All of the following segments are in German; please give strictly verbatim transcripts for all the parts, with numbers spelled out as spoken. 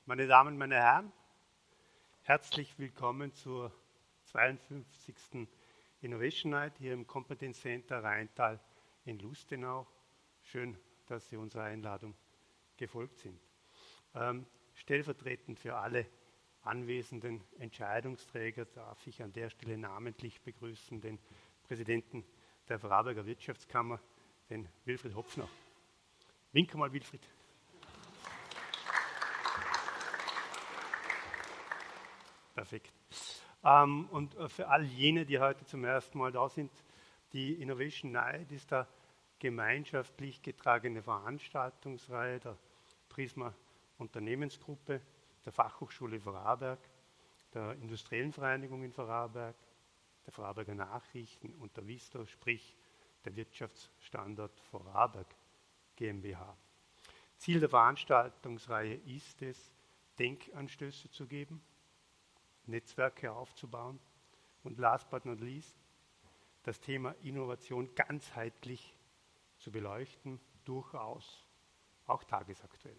Meine Damen, meine Herren, herzlich willkommen zur zweiundfünfzigsten Innovation Night hier im Competence Center Rheintal in Lustenau. Schön, dass Sie unserer Einladung gefolgt sind. Ähm, stellvertretend für alle anwesenden Entscheidungsträger darf ich an der Stelle namentlich begrüßen den Präsidenten der Vorarlberger Wirtschaftskammer, den Wilfried Hopfner. Winke mal, Wilfried. Perfekt. Ähm, und für all jene, die heute zum ersten Mal da sind, die Innovation Night ist eine gemeinschaftlich getragene Veranstaltungsreihe der Prisma Unternehmensgruppe, der Fachhochschule Vorarlberg, der Industriellen Vereinigung in Vorarlberg, der Vorarlberger Nachrichten und der Visto, sprich der Wirtschaftsstandort Vorarlberg GmbH. Ziel der Veranstaltungsreihe ist es, Denkanstöße zu geben, Netzwerke aufzubauen und last but not least, das Thema Innovation ganzheitlich zu beleuchten, durchaus auch tagesaktuell.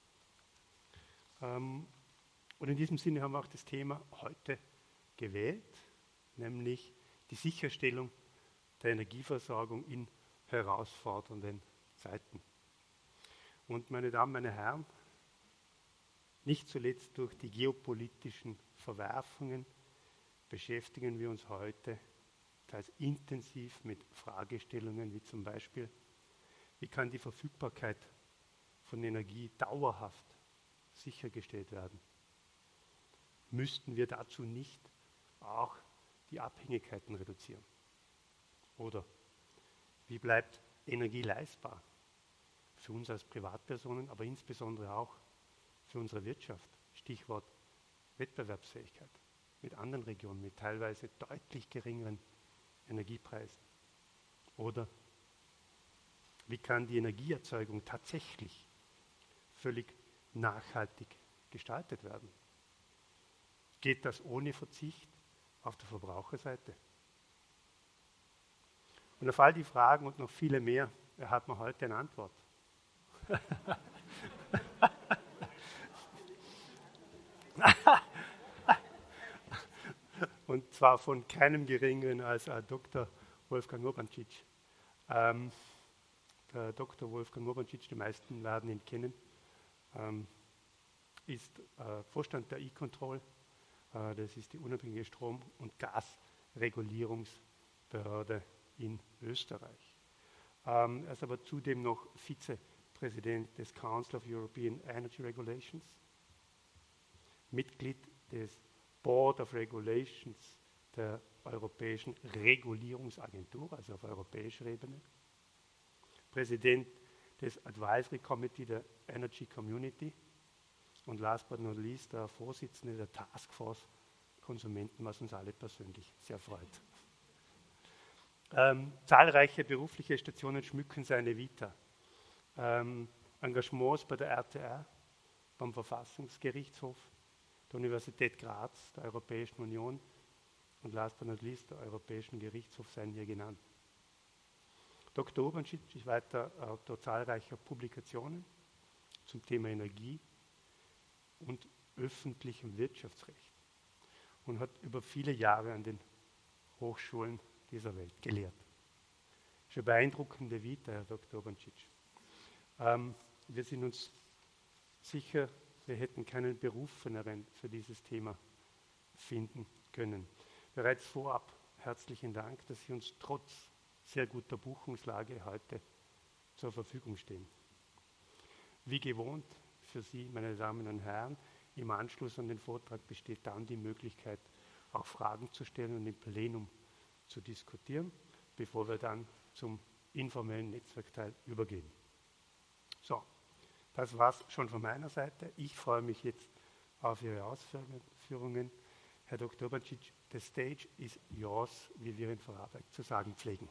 Ähm, und in diesem Sinne haben wir auch das Thema heute gewählt, nämlich die Sicherstellung der Energieversorgung in herausfordernden Zeiten. Und meine Damen, meine Herren, nicht zuletzt durch die geopolitischen Verwerfungen beschäftigen wir uns heute teils intensiv mit Fragestellungen wie zum Beispiel, wie kann die Verfügbarkeit von Energie dauerhaft sichergestellt werden? Müssten wir dazu nicht auch die Abhängigkeiten reduzieren? Oder wie bleibt Energie leistbar für uns als Privatpersonen, aber insbesondere auch für unsere Wirtschaft? Stichwort Wettbewerbsfähigkeit mit anderen Regionen, mit teilweise deutlich geringeren Energiepreisen. Oder wie kann die Energieerzeugung tatsächlich völlig nachhaltig gestaltet werden? Geht das ohne Verzicht auf der Verbraucherseite? Und auf all die Fragen und noch viele mehr erhat man heute eine Antwort. Und zwar von keinem Geringeren als äh, Doktor Wolfgang Urbancic. Ähm, der Doktor Wolfgang Urbancic, die meisten werden ihn kennen, ähm, ist äh, Vorstand der E-Control. Äh, das ist die unabhängige Strom- und Gasregulierungsbehörde in Österreich. Ähm, er ist aber zudem noch Vizepräsident des Council of European Energy Regulations, Mitglied des Board of Regulations der Europäischen Regulierungsagentur, also auf europäischer Ebene, Präsident des Advisory Committee der Energy Community und last but not least der Vorsitzende der Taskforce Konsumenten, was uns alle persönlich sehr freut. Ähm, zahlreiche berufliche Stationen schmücken seine Vita. Ähm, Engagements bei der R T R, beim Verfassungsgerichtshof, der Universität Graz, der Europäischen Union und last but not least der Europäischen Gerichtshof seien hier genannt. Doktor Urbancic ist weiter Autor zahlreicher Publikationen zum Thema Energie und öffentlichem Wirtschaftsrecht und hat über viele Jahre an den Hochschulen dieser Welt gelehrt. Das ist eine beeindruckende Vita, Herr Doktor Urbancic. Ähm, wir sind uns sicher, wir hätten keinen Berufeneren für dieses Thema finden können. Bereits vorab herzlichen Dank, dass Sie uns trotz sehr guter Buchungslage heute zur Verfügung stehen. Wie gewohnt für Sie, meine Damen und Herren, im Anschluss an den Vortrag besteht dann die Möglichkeit, auch Fragen zu stellen und im Plenum zu diskutieren, bevor wir dann zum informellen Netzwerkteil übergehen. So. Das war es schon von meiner Seite. Ich freue mich jetzt auf Ihre Ausführungen. Herr Doktor Urbancic, the stage is yours, wie wir in Vorarlberg zu sagen pflegen.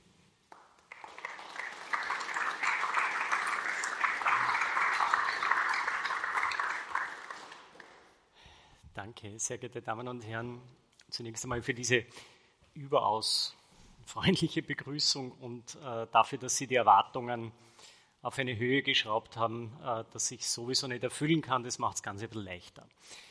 Danke, sehr geehrte Damen und Herren. Zunächst einmal für diese überaus freundliche Begrüßung und äh, dafür, dass Sie die Erwartungen auf eine Höhe geschraubt haben, äh, dass ich sowieso nicht erfüllen kann. Das macht das Ganze ein bisschen leichter.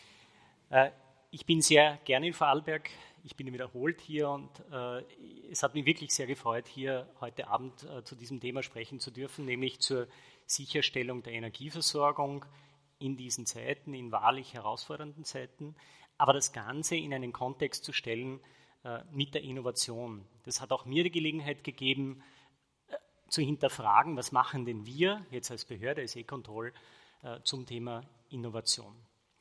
Äh, ich bin sehr gerne in Vorarlberg. Ich bin wiederholt hier und äh, es hat mich wirklich sehr gefreut, hier heute Abend äh, zu diesem Thema sprechen zu dürfen, nämlich zur Sicherstellung der Energieversorgung in diesen Zeiten, in wahrlich herausfordernden Zeiten, aber das Ganze in einen Kontext zu stellen äh, mit der Innovation. Das hat auch mir die Gelegenheit gegeben, äh, zu hinterfragen, was machen denn wir jetzt als Behörde, als E-Control, äh, zum Thema Innovation.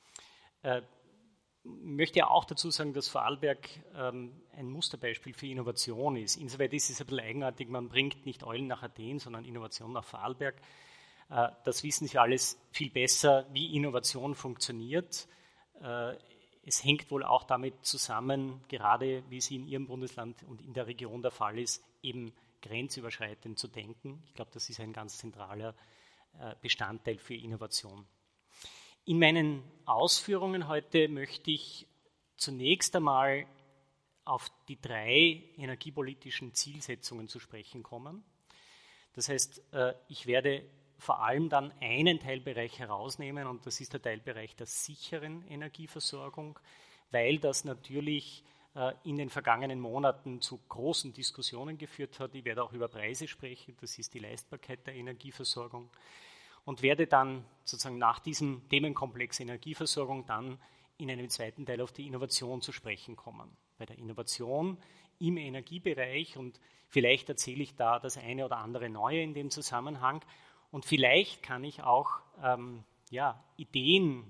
Äh, Ich möchte ja auch dazu sagen, dass Vorarlberg ähm, ein Musterbeispiel für Innovation ist. Insoweit ist es ein bisschen eigenartig, man bringt nicht Eulen nach Athen, sondern Innovation nach Vorarlberg. Äh, das wissen Sie alles viel besser, wie Innovation funktioniert. Äh, es hängt wohl auch damit zusammen, gerade wie es in Ihrem Bundesland und in der Region der Fall ist, eben grenzüberschreitend zu denken. Ich glaube, das ist ein ganz zentraler äh, Bestandteil für Innovation. In meinen Ausführungen heute möchte ich zunächst einmal auf die drei energiepolitischen Zielsetzungen zu sprechen kommen. Das heißt, ich werde vor allem dann einen Teilbereich herausnehmen und das ist der Teilbereich der sicheren Energieversorgung, weil das natürlich in den vergangenen Monaten zu großen Diskussionen geführt hat. Ich werde auch über Preise sprechen, das ist die Leistbarkeit der Energieversorgung. Und werde dann sozusagen nach diesem Themenkomplex Energieversorgung dann in einem zweiten Teil auf die Innovation zu sprechen kommen. Bei der Innovation im Energiebereich und vielleicht erzähle ich da das eine oder andere Neue in dem Zusammenhang und vielleicht kann ich auch ähm, ja, Ideen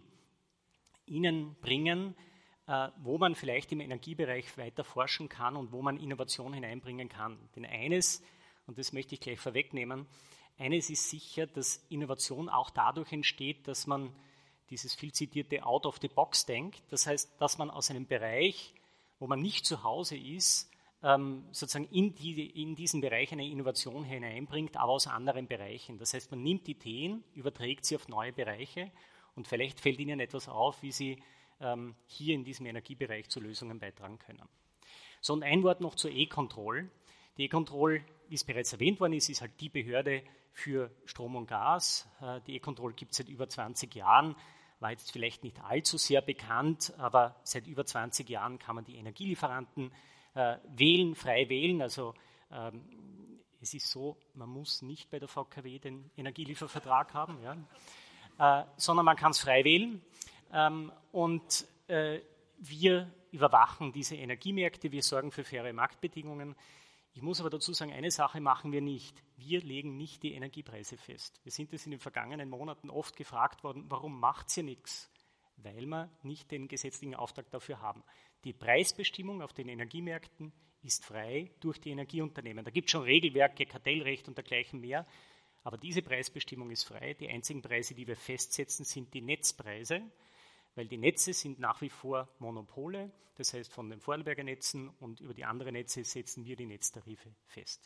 Ihnen bringen, äh, wo man vielleicht im Energiebereich weiter forschen kann und wo man Innovation hineinbringen kann. Denn eines, und das möchte ich gleich vorwegnehmen, eines ist sicher, dass Innovation auch dadurch entsteht, dass man dieses viel zitierte Out of the Box denkt. Das heißt, dass man aus einem Bereich, wo man nicht zu Hause ist, sozusagen in, die, in diesen Bereich eine Innovation hineinbringt, aber aus anderen Bereichen. Das heißt, man nimmt Ideen, überträgt sie auf neue Bereiche und vielleicht fällt Ihnen etwas auf, wie Sie hier in diesem Energiebereich zu Lösungen beitragen können. So, und ein Wort noch zur E-Control. Die E-Control, wie es bereits erwähnt worden ist, ist halt die Behörde für Strom und Gas. Die E-Control gibt es seit über zwanzig Jahren, war jetzt vielleicht nicht allzu sehr bekannt, aber seit über zwanzig Jahren kann man die Energielieferanten äh, wählen, frei wählen. Also ähm, es ist so, man muss nicht bei der V K W den Energieliefervertrag haben, ja, äh, sondern man kann es frei wählen. Ähm, und äh, wir überwachen diese Energiemärkte, wir sorgen für faire Marktbedingungen. Ich muss aber dazu sagen, eine Sache machen wir nicht. Wir legen nicht die Energiepreise fest. Wir sind es in den vergangenen Monaten oft gefragt worden, warum macht ihr nichts? Weil wir nicht den gesetzlichen Auftrag dafür haben. Die Preisbestimmung auf den Energiemärkten ist frei durch die Energieunternehmen. Da gibt es schon Regelwerke, Kartellrecht und dergleichen mehr, aber diese Preisbestimmung ist frei. Die einzigen Preise, die wir festsetzen, sind die Netzpreise, weil die Netze sind nach wie vor Monopole, das heißt von den Vorarlberger Netzen und über die anderen Netze setzen wir die Netztarife fest.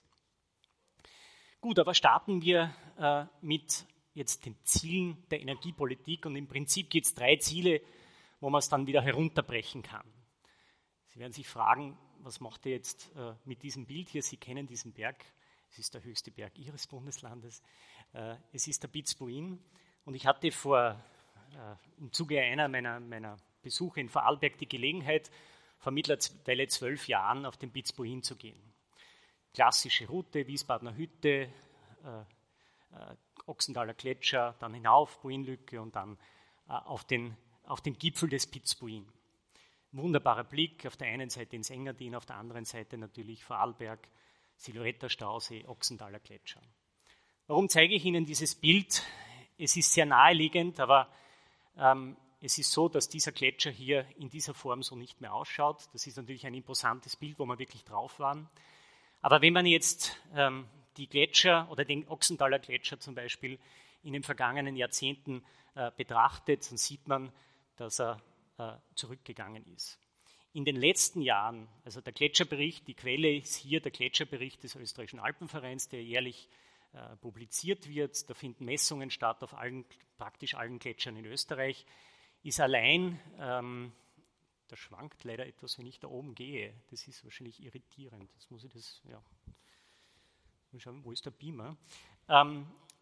Gut, aber starten wir äh, mit jetzt den Zielen der Energiepolitik und im Prinzip gibt es drei Ziele, wo man es dann wieder herunterbrechen kann. Sie werden sich fragen, was macht ihr jetzt äh, mit diesem Bild hier? Sie kennen diesen Berg, es ist der höchste Berg Ihres Bundeslandes, äh, es ist der Pitzbuin und ich hatte vor im Zuge einer meiner, meiner Besuche in Vorarlberg die Gelegenheit, vor mittlerweile zwölf Jahren auf den Pitzbuin zu gehen. Klassische Route, Wiesbadener Hütte, äh, äh, Ochsenthaler Gletscher, dann hinauf, Buinlücke und dann äh, auf, den, auf den Gipfel des Pitzbuin. Wunderbarer Blick, auf der einen Seite ins Engadin, auf der anderen Seite natürlich Vorarlberg, Siluretta Stausee, Ochsenthaler Gletscher. Warum zeige ich Ihnen dieses Bild? Es ist sehr naheliegend, aber Ähm, es ist so, dass dieser Gletscher hier in dieser Form so nicht mehr ausschaut. Das ist natürlich ein imposantes Bild, wo wir wirklich drauf waren. Aber wenn man jetzt ähm, die Gletscher oder den Ochsenthaler Gletscher zum Beispiel in den vergangenen Jahrzehnten äh, betrachtet, dann sieht man, dass er äh, zurückgegangen ist. In den letzten Jahren, also der Gletscherbericht, die Quelle ist hier der Gletscherbericht des Österreichischen Alpenvereins, der jährlich äh, publiziert wird, da finden Messungen statt auf allen, praktisch allen Gletschern in Österreich, ist allein, ähm, das schwankt leider etwas, wenn ich da oben gehe, das ist wahrscheinlich irritierend, jetzt muss ich das, ja, mal schauen, wo ist der Beamer? Ähm,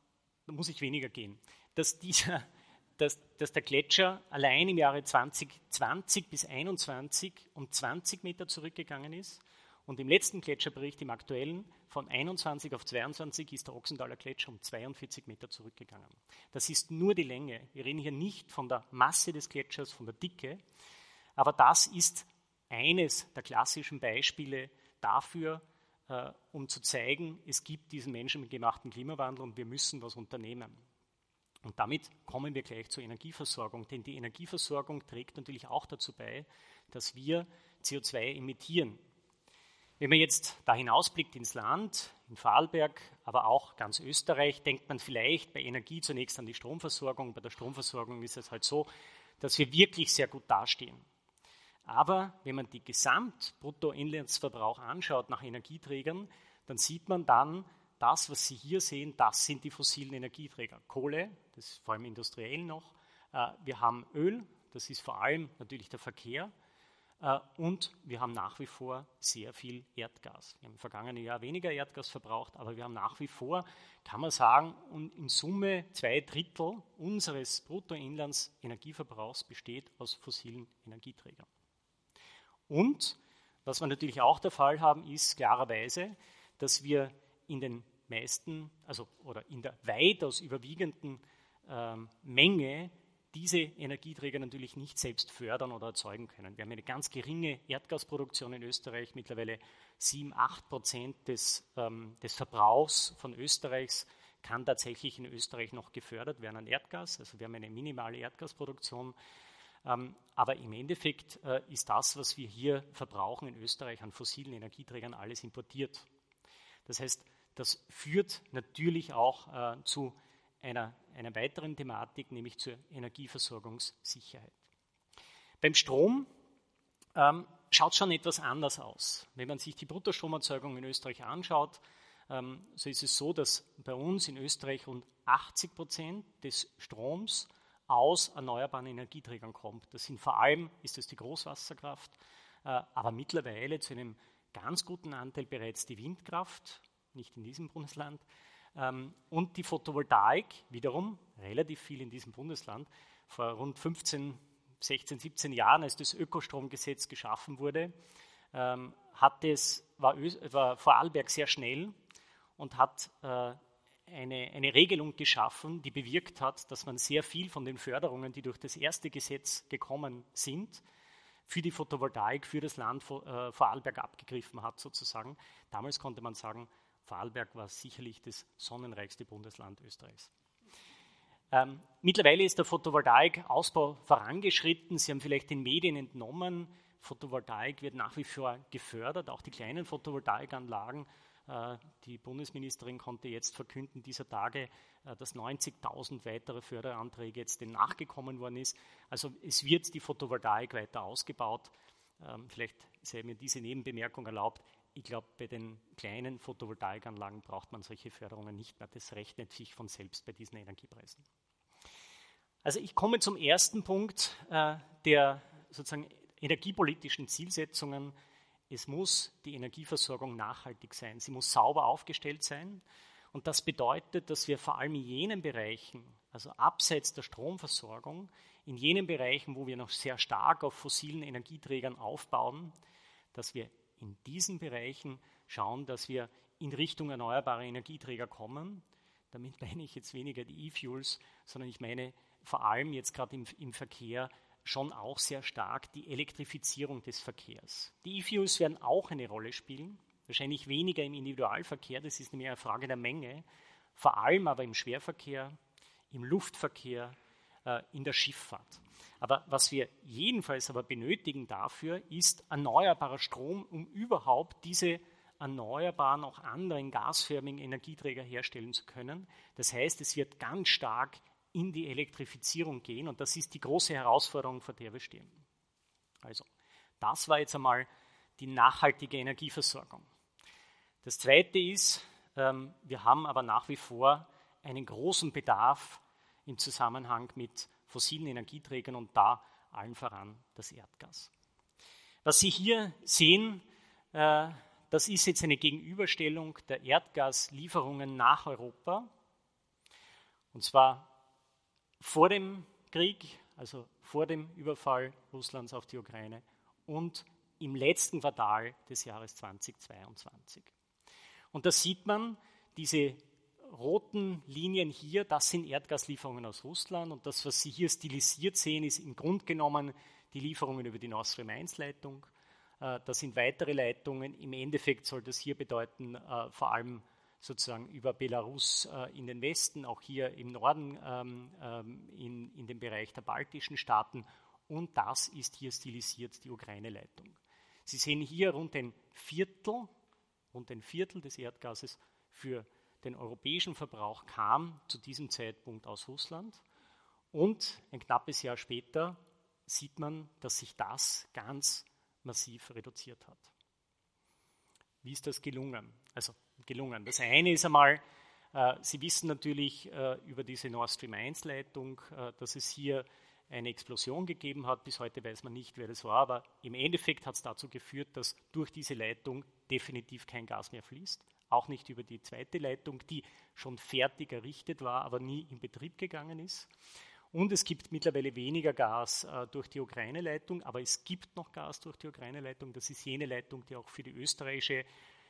da muss ich weniger gehen, dass, dieser, dass, dass der Gletscher allein im Jahre zwanzig zwanzig bis einundzwanzig um zwanzig Meter zurückgegangen ist. Und im letzten Gletscherbericht, im aktuellen, von einundzwanzig auf zweiundzwanzig ist der Ochsenthaler Gletscher um zweiundvierzig Meter zurückgegangen. Das ist nur die Länge. Wir reden hier nicht von der Masse des Gletschers, von der Dicke, aber das ist eines der klassischen Beispiele dafür, äh, um zu zeigen, es gibt diesen menschengemachten Klimawandel und wir müssen was unternehmen. Und damit kommen wir gleich zur Energieversorgung, denn die Energieversorgung trägt natürlich auch dazu bei, dass wir C O zwei emittieren. Wenn man jetzt da hinausblickt ins Land, in Vorarlberg, aber auch ganz Österreich, denkt man vielleicht bei Energie zunächst an die Stromversorgung. Bei der Stromversorgung ist es halt so, dass wir wirklich sehr gut dastehen. Aber wenn man die Gesamtbruttoinlandsverbrauch anschaut nach Energieträgern, dann sieht man dann, das, was Sie hier sehen, das sind die fossilen Energieträger. Kohle, das ist vor allem industriell noch. Wir haben Öl, das ist vor allem natürlich der Verkehr. Und wir haben nach wie vor sehr viel Erdgas. Wir haben im vergangenen Jahr weniger Erdgas verbraucht, aber wir haben nach wie vor, kann man sagen, in Summe zwei Drittel unseres Bruttoinlandsenergieverbrauchs besteht aus fossilen Energieträgern. Und was wir natürlich auch der Fall haben, ist klarerweise, dass wir in den meisten, also oder in der weitaus überwiegenden ähm, Menge diese Energieträger natürlich nicht selbst fördern oder erzeugen können. Wir haben eine ganz geringe Erdgasproduktion in Österreich, mittlerweile sieben, acht Prozent des, ähm, des Verbrauchs von Österreichs kann tatsächlich in Österreich noch gefördert werden an Erdgas. Also wir haben eine minimale Erdgasproduktion. Ähm, aber im Endeffekt äh, ist das, was wir hier verbrauchen in Österreich an fossilen Energieträgern, alles importiert. Das heißt, das führt natürlich auch äh, zu Einer, einer weiteren Thematik, nämlich zur Energieversorgungssicherheit. Beim Strom ähm, schaut es schon etwas anders aus. Wenn man sich die Bruttostromerzeugung in Österreich anschaut, ähm, so ist es so, dass bei uns in Österreich rund achtzig Prozent des Stroms aus erneuerbaren Energieträgern kommt. Das sind vor allem, ist das die Großwasserkraft, äh, aber mittlerweile zu einem ganz guten Anteil bereits die Windkraft, nicht in diesem Bundesland, und die Photovoltaik, wiederum relativ viel in diesem Bundesland. Vor rund fünfzehn, sechzehn, siebzehn Jahren, als das Ökostromgesetz geschaffen wurde, hat es, war, war Vorarlberg sehr schnell und hat eine, eine Regelung geschaffen, die bewirkt hat, dass man sehr viel von den Förderungen, die durch das erste Gesetz gekommen sind, für die Photovoltaik, für das Land Vorarlberg abgegriffen hat sozusagen. Damals konnte man sagen, Vorarlberg war sicherlich das sonnenreichste Bundesland Österreichs. Ähm, mittlerweile ist der Photovoltaik-Ausbau vorangeschritten. Sie haben vielleicht den Medien entnommen, Photovoltaik wird nach wie vor gefördert, auch die kleinen Photovoltaikanlagen. Äh, die Bundesministerin konnte jetzt verkünden, dieser Tage, äh, dass neunzigtausend weitere Förderanträge jetzt dem nachgekommen worden ist. Also es wird die Photovoltaik weiter ausgebaut. Ähm, vielleicht sei mir diese Nebenbemerkung erlaubt. Ich glaube, bei den kleinen Photovoltaikanlagen braucht man solche Förderungen nicht mehr. Das rechnet sich von selbst bei diesen Energiepreisen. Also ich komme zum ersten Punkt äh, der sozusagen energiepolitischen Zielsetzungen. Es muss die Energieversorgung nachhaltig sein. Sie muss sauber aufgestellt sein. Und das bedeutet, dass wir vor allem in jenen Bereichen, also abseits der Stromversorgung, in jenen Bereichen, wo wir noch sehr stark auf fossilen Energieträgern aufbauen, dass wir in diesen Bereichen schauen, dass wir in Richtung erneuerbare Energieträger kommen. Damit meine ich jetzt weniger die E-Fuels, sondern ich meine vor allem jetzt gerade im, im Verkehr schon auch sehr stark die Elektrifizierung des Verkehrs. Die E-Fuels werden auch eine Rolle spielen, wahrscheinlich weniger im Individualverkehr, das ist nämlich eine Frage der Menge, vor allem aber im Schwerverkehr, im Luftverkehr, äh, in der Schifffahrt. Aber was wir jedenfalls aber benötigen dafür, ist erneuerbarer Strom, um überhaupt diese erneuerbaren, auch anderen gasförmigen Energieträger herstellen zu können. Das heißt, es wird ganz stark in die Elektrifizierung gehen und das ist die große Herausforderung, vor der wir stehen. Also, das war jetzt einmal die nachhaltige Energieversorgung. Das Zweite ist, ähm, wir haben aber nach wie vor einen großen Bedarf im Zusammenhang mit fossilen Energieträgern und da allen voran das Erdgas. Was Sie hier sehen, äh, das ist jetzt eine Gegenüberstellung der Erdgaslieferungen nach Europa Und zwar vor dem Krieg, also vor dem Überfall Russlands auf die Ukraine und im letzten Quartal des Jahres zweitausendzweiundzwanzig. Und da sieht man, diese roten Linien hier, das sind Erdgaslieferungen aus Russland und das, was Sie hier stilisiert sehen, ist im Grunde genommen die Lieferungen über die Nord Stream eins Leitung. Das sind weitere Leitungen. Im Endeffekt soll das hier bedeuten, vor allem sozusagen über Belarus in den Westen, auch hier im Norden in, in dem Bereich der baltischen Staaten. Und das ist hier stilisiert die Ukraine-Leitung. Sie sehen hier rund ein Viertel, rund ein Viertel des Erdgases für den europäischen Verbrauch kam zu diesem Zeitpunkt aus Russland. Und ein knappes Jahr später sieht man, dass sich das ganz massiv reduziert hat. Wie ist das gelungen? Also gelungen. Das eine ist einmal, äh, Sie wissen natürlich äh, über diese Nord Stream eins Leitung, äh, dass es hier eine Explosion gegeben hat. Bis heute weiß man nicht, wer das war, aber im Endeffekt hat es dazu geführt, dass durch diese Leitung definitiv kein Gas mehr fließt. Auch nicht über die zweite Leitung, die schon fertig errichtet war, aber nie in Betrieb gegangen ist. Und es gibt mittlerweile weniger Gas äh, durch die Ukraine-Leitung, aber es gibt noch Gas durch die Ukraine-Leitung. Das ist jene Leitung, die auch für die österreichische,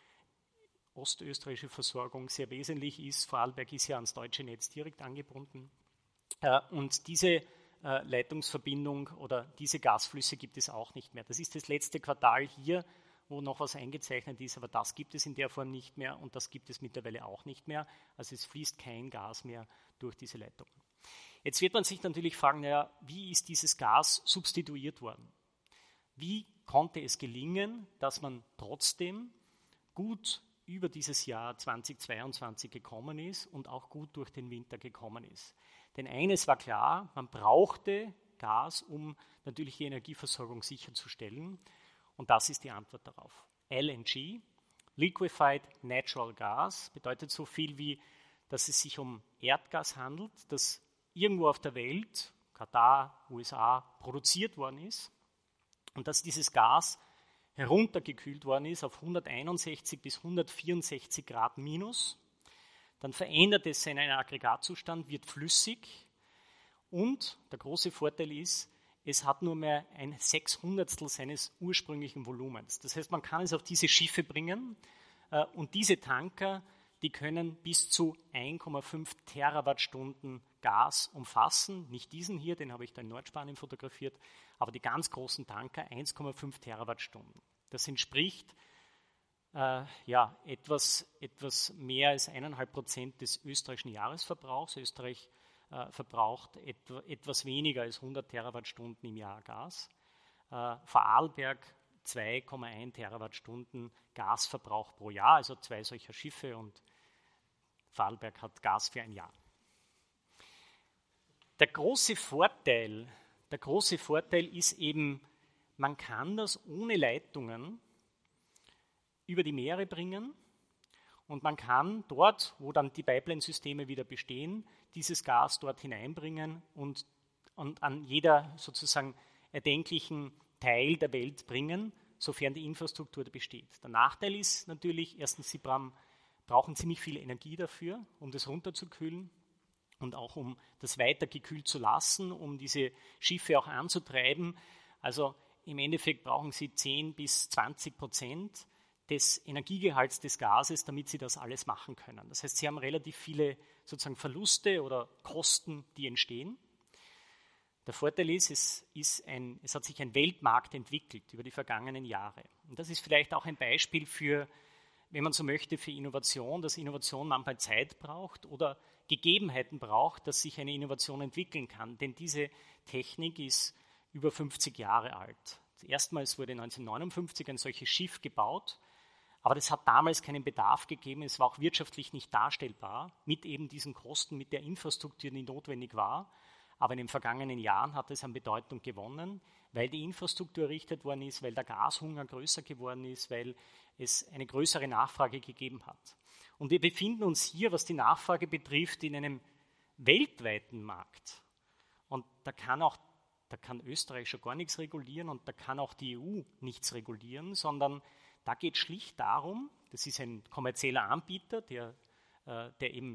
ostösterreichische Versorgung sehr wesentlich ist. Vorarlberg ist ja ans deutsche Netz direkt angebunden. Äh, und diese äh, Leitungsverbindung oder diese Gasflüsse gibt es auch nicht mehr. Das ist das letzte Quartal hier, wo noch was eingezeichnet ist, aber das gibt es in der Form nicht mehr und das gibt es mittlerweile auch nicht mehr. Also es fließt kein Gas mehr durch diese Leitung. Jetzt wird man sich natürlich fragen, naja, wie ist dieses Gas substituiert worden? Wie konnte es gelingen, dass man trotzdem gut über dieses Jahr zweitausendzweiundzwanzig gekommen ist und auch gut durch den Winter gekommen ist? Denn eines war klar, man brauchte Gas, um natürlich die Energieversorgung sicherzustellen. Und das ist die Antwort darauf. L N G, Liquefied Natural Gas, bedeutet so viel wie, dass es sich um Erdgas handelt, das irgendwo auf der Welt, Katar, U S A, produziert worden ist und dass dieses Gas heruntergekühlt worden ist auf hunderteinundsechzig bis hundertvierundsechzig Grad minus. Dann verändert es seinen Aggregatzustand, wird flüssig und der große Vorteil ist, es hat nur mehr ein Sechshundertstel seines ursprünglichen Volumens. Das heißt, man kann es auf diese Schiffe bringen äh, und diese Tanker, die können bis zu eins Komma fünf Terawattstunden Gas umfassen. Nicht diesen hier, den habe ich da in Nordspanien fotografiert, aber die ganz großen Tanker eins Komma fünf Terawattstunden. Das entspricht äh, ja, etwas, etwas mehr als eineinhalb Prozent des österreichischen Jahresverbrauchs. Österreich äh, verbraucht etwa, etwas weniger als hundert Terawattstunden im Jahr Gas. Äh, Vorarlberg zwei Komma eins Terawattstunden Gasverbrauch pro Jahr, also zwei solcher Schiffe und Vorarlberg hat Gas für ein Jahr. Der große Vorteil, der große Vorteil ist eben, man kann das ohne Leitungen über die Meere bringen und man kann dort, wo dann die Pipeline-Systeme wieder bestehen, dieses Gas dort hineinbringen und, und an jeder sozusagen erdenklichen Teil der Welt bringen, sofern die Infrastruktur besteht. Der Nachteil ist natürlich, erstens, Sie brauchen ziemlich viel Energie dafür, um das runterzukühlen und auch um das weiter gekühlt zu lassen, um diese Schiffe auch anzutreiben. Also im Endeffekt brauchen Sie zehn bis zwanzig Prozent des Energiegehalts des Gases, damit Sie das alles machen können. Das heißt, Sie haben relativ viele sozusagen Verluste oder Kosten, die entstehen. Der Vorteil ist, es, ist ein, es hat sich ein Weltmarkt entwickelt über die vergangenen Jahre. Und das ist vielleicht auch ein Beispiel für, wenn man so möchte, für Innovation, dass Innovation manchmal Zeit braucht oder Gegebenheiten braucht, dass sich eine Innovation entwickeln kann. Denn diese Technik ist über fünfzig Jahre alt. Erstmals wurde neunzehnhundertneunundfünfzig ein solches Schiff gebaut, aber das hat damals keinen Bedarf gegeben. Es war auch wirtschaftlich nicht darstellbar mit eben diesen Kosten, mit der Infrastruktur, die notwendig war. Aber in den vergangenen Jahren hat es an Bedeutung gewonnen, weil die Infrastruktur errichtet worden ist, weil der Gashunger größer geworden ist, weil es eine größere Nachfrage gegeben hat. Und wir befinden uns hier, was die Nachfrage betrifft, in einem weltweiten Markt. Und da kann auch, da kann Österreich schon gar nichts regulieren und da kann auch die E U nichts regulieren, sondern da geht es schlicht darum, das ist ein kommerzieller Anbieter, der, äh, der eben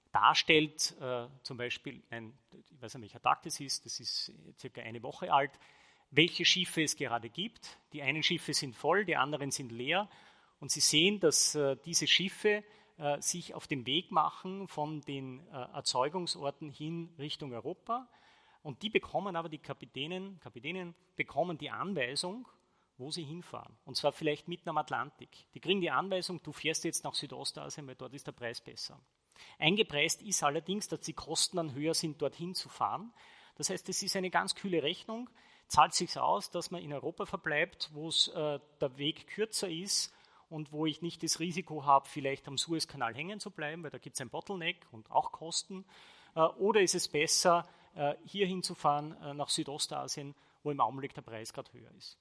darstellt, äh, zum Beispiel, ein, ich weiß nicht, welcher Tag das ist, das ist circa eine Woche alt, welche Schiffe es gerade gibt. Die einen Schiffe sind voll, die anderen sind leer. Und Sie sehen, dass äh, diese Schiffe äh, sich auf den Weg machen von den äh, Erzeugungsorten hin Richtung Europa. Und die bekommen aber, die Kapitänen, Kapitänen bekommen die Anweisung, wo sie hinfahren. Und zwar vielleicht mitten am Atlantik. Die kriegen die Anweisung, du fährst jetzt nach Südostasien, weil dort ist der Preis besser. Eingepreist ist allerdings, dass die Kosten dann höher sind, dorthin zu fahren. Das heißt, es ist eine ganz kühle Rechnung. Zahlt sich aus, dass man in Europa verbleibt, wo es äh, der Weg kürzer ist und wo ich nicht das Risiko habe, vielleicht am Suezkanal hängen zu bleiben, weil da gibt es ein Bottleneck und auch Kosten. Äh, oder ist es besser, äh, hier hinzufahren äh, nach Südostasien, wo im Augenblick der Preis gerade höher ist?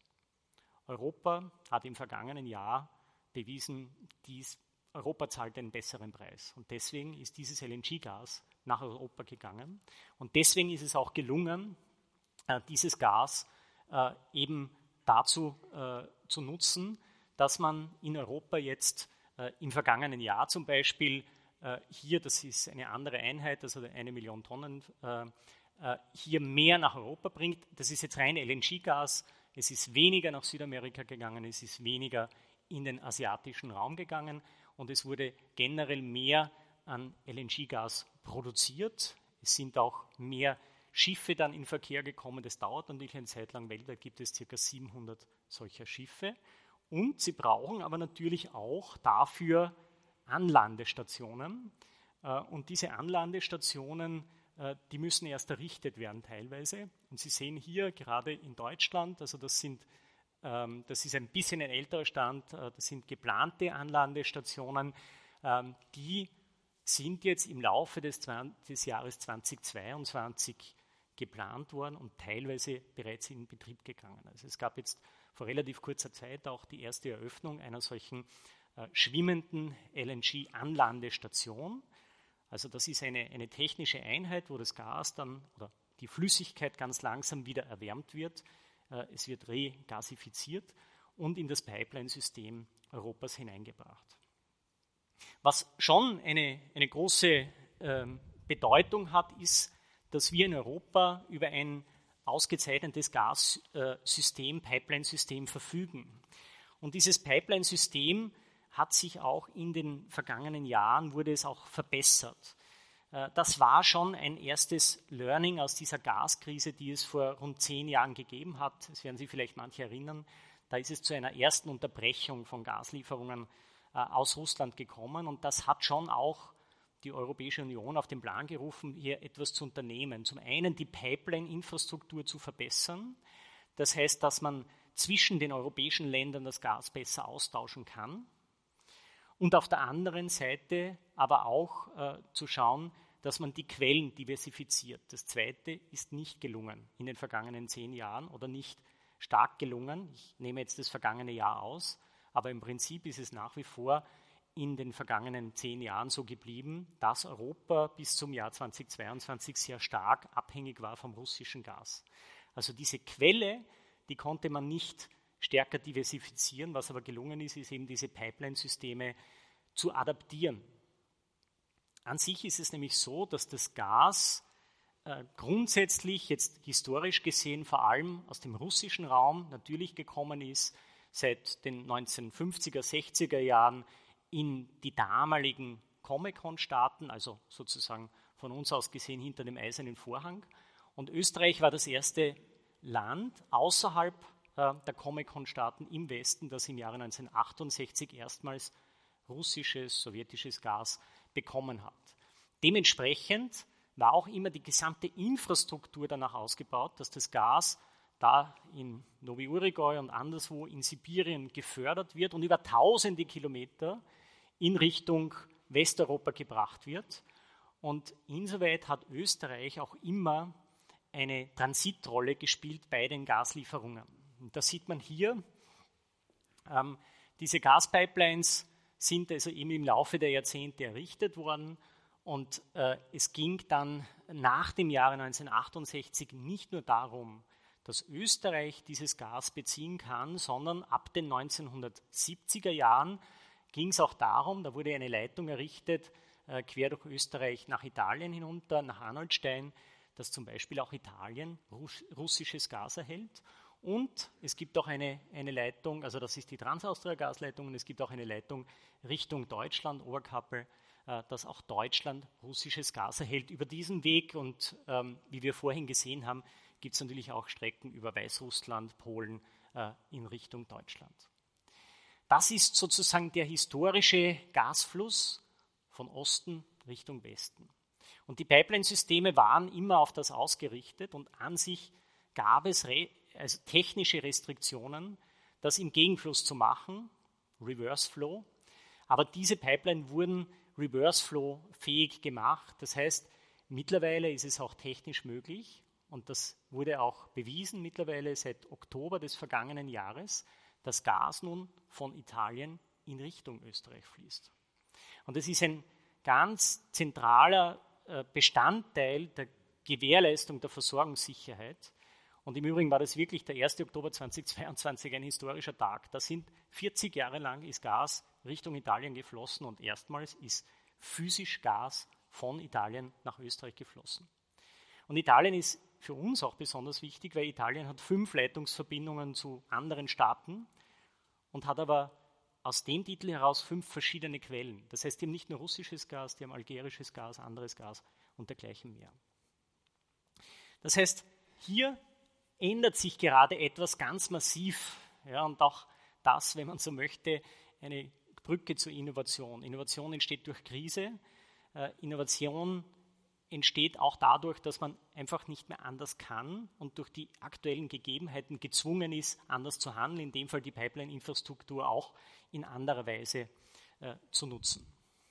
Europa hat im vergangenen Jahr bewiesen, dies, Europa zahlt einen besseren Preis. Und deswegen ist dieses L N G-Gas nach Europa gegangen. Und deswegen ist es auch gelungen, äh, dieses Gas äh, eben dazu äh, zu nutzen, dass man in Europa jetzt äh, im vergangenen Jahr zum Beispiel äh, hier, das ist eine andere Einheit, also eine Million Tonnen, äh, äh, hier mehr nach Europa bringt. Das ist jetzt rein L N G-Gas. Es ist weniger nach Südamerika gegangen, es ist weniger in den asiatischen Raum gegangen und es wurde generell mehr an L N G-Gas produziert. Es sind auch mehr Schiffe dann in Verkehr gekommen. Das dauert natürlich eine Zeit lang. Weltweit gibt es ca. siebenhundert solcher Schiffe. Und sie brauchen aber natürlich auch dafür Anlandestationen. Und diese Anlandestationen, die müssen erst errichtet werden teilweise. Und Sie sehen hier gerade in Deutschland, also das sind, das ist ein bisschen ein älterer Stand, das sind geplante Anlandestationen, die sind jetzt im Laufe des, des Jahres zweitausendzweiundzwanzig geplant worden und teilweise bereits in Betrieb gegangen. Also es gab jetzt vor relativ kurzer Zeit auch die erste Eröffnung einer solchen äh, schwimmenden L N G-Anlandestation. Also das ist eine, eine technische Einheit, wo das Gas dann oder die Flüssigkeit ganz langsam wieder erwärmt wird. Äh, es wird regasifiziert und in das Pipeline-System Europas hineingebracht. Was schon eine, eine große ähm, Bedeutung hat, ist, dass wir in Europa über ein ausgezeichnetes Gassystem, Pipeline-System verfügen. Und dieses Pipeline-System hat sich auch in den vergangenen Jahren, wurde es auch verbessert. Das war schon ein erstes Learning aus dieser Gaskrise, die es vor rund zehn Jahren gegeben hat. Das werden Sie vielleicht manche erinnern. Da ist es zu einer ersten Unterbrechung von Gaslieferungen aus Russland gekommen und das hat schon auch die Europäische Union auf den Plan gerufen, hier etwas zu unternehmen. Zum einen die Pipeline-Infrastruktur zu verbessern. Das heißt, dass man zwischen den europäischen Ländern das Gas besser austauschen kann. Und auf der anderen Seite aber auch äh, zu schauen, dass man die Quellen diversifiziert. Das Zweite ist nicht gelungen in den vergangenen zehn Jahren oder nicht stark gelungen. Ich nehme jetzt das vergangene Jahr aus, aber im Prinzip ist es nach wie vor in den vergangenen zehn Jahren so geblieben, dass Europa bis zum Jahr zweitausendzweiundzwanzig sehr stark abhängig war vom russischen Gas. Also diese Quelle, die konnte man nicht stärker diversifizieren. Was aber gelungen ist, ist eben diese Pipeline-Systeme zu adaptieren. An sich ist es nämlich so, dass das Gas äh, grundsätzlich jetzt historisch gesehen vor allem aus dem russischen Raum natürlich gekommen ist, seit den neunzehnhundertfünfziger, sechziger Jahren in die damaligen Comecon-Staaten, also sozusagen von uns aus gesehen hinter dem Eisernen Vorhang. Und Österreich war das erste Land außerhalb äh, der Comecon-Staaten im Westen, das im Jahre neunzehnhundertachtundsechzig erstmals russisches, sowjetisches Gas bekommen hat. Dementsprechend war auch immer die gesamte Infrastruktur danach ausgebaut, dass das Gas da in Novi Uregoy und anderswo in Sibirien gefördert wird und über tausende Kilometer in Richtung Westeuropa gebracht wird. Und insoweit hat Österreich auch immer eine Transitrolle gespielt bei den Gaslieferungen. Und das sieht man hier. Ähm, diese Gaspipelines sind also eben im Laufe der Jahrzehnte errichtet worden und äh, es ging dann nach dem Jahre neunzehnhundertachtundsechzig nicht nur darum, dass Österreich dieses Gas beziehen kann, sondern ab den neunzehnhundertsiebziger Jahren ging es auch darum, da wurde eine Leitung errichtet, äh, quer durch Österreich nach Italien hinunter, nach Arnoldstein, dass zum Beispiel auch Italien Russ- russisches Gas erhält. Und es gibt auch eine, eine Leitung, also das ist die Transaustria-Gasleitung, und es gibt auch eine Leitung Richtung Deutschland, Oberkappel, äh, dass auch Deutschland russisches Gas erhält über diesen Weg. Und ähm, wie wir vorhin gesehen haben, gibt es natürlich auch Strecken über Weißrussland, Polen äh, in Richtung Deutschland. Das ist sozusagen der historische Gasfluss von Osten Richtung Westen. Und die Pipeline-Systeme waren immer auf das ausgerichtet und an sich gab es re- also technische Restriktionen, das im Gegenfluss zu machen, Reverse Flow. Aber diese Pipeline wurden Reverse Flow fähig gemacht. Das heißt, mittlerweile ist es auch technisch möglich, und das wurde auch bewiesen mittlerweile seit Oktober des vergangenen Jahres, dass Gas nun von Italien in Richtung Österreich fließt. Und das ist ein ganz zentraler Bestandteil der Gewährleistung der Versorgungssicherheit. Und im Übrigen war das wirklich der erste Oktober zweitausendzweiundzwanzig ein historischer Tag. Da sind vierzig Jahre lang ist Gas Richtung Italien geflossen und erstmals ist physisch Gas von Italien nach Österreich geflossen. Und Italien ist für uns auch besonders wichtig, weil Italien hat fünf Leitungsverbindungen zu anderen Staaten und hat aber aus dem Titel heraus fünf verschiedene Quellen. Das heißt, die haben nicht nur russisches Gas, die haben algerisches Gas, anderes Gas und dergleichen mehr. Das heißt, hier ändert sich gerade etwas ganz massiv. Ja, und auch das, wenn man so möchte, eine Brücke zur Innovation. Innovation entsteht durch Krise. Äh, Innovation entsteht auch dadurch, dass man einfach nicht mehr anders kann und durch die aktuellen Gegebenheiten gezwungen ist, anders zu handeln, in dem Fall die Pipeline-Infrastruktur auch in anderer Weise äh, zu nutzen.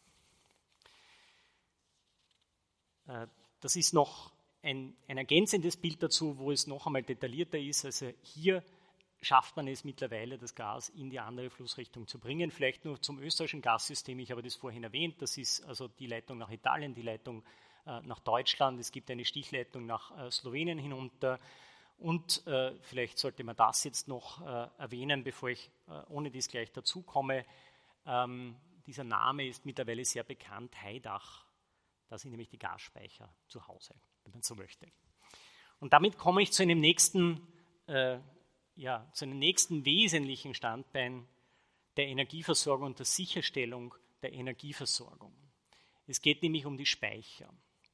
Äh, das ist noch ein, ein ergänzendes Bild dazu, wo es noch einmal detaillierter ist. Also hier schafft man es mittlerweile, das Gas in die andere Flussrichtung zu bringen. Vielleicht nur zum österreichischen Gassystem, ich habe das vorhin erwähnt, das ist also die Leitung nach Italien, die Leitung äh, nach Deutschland, es gibt eine Stichleitung nach äh, Slowenien hinunter und äh, vielleicht sollte man das jetzt noch äh, erwähnen, bevor ich äh, ohne dies gleich dazu komme. Ähm, dieser Name ist mittlerweile sehr bekannt, Haidach, da sind nämlich die Gasspeicher zu Hause, wenn man so möchte. Und damit komme ich zu einem nächsten äh, Ja, zu einem nächsten wesentlichen Standbein der Energieversorgung und der Sicherstellung der Energieversorgung. Es geht nämlich um die Speicher.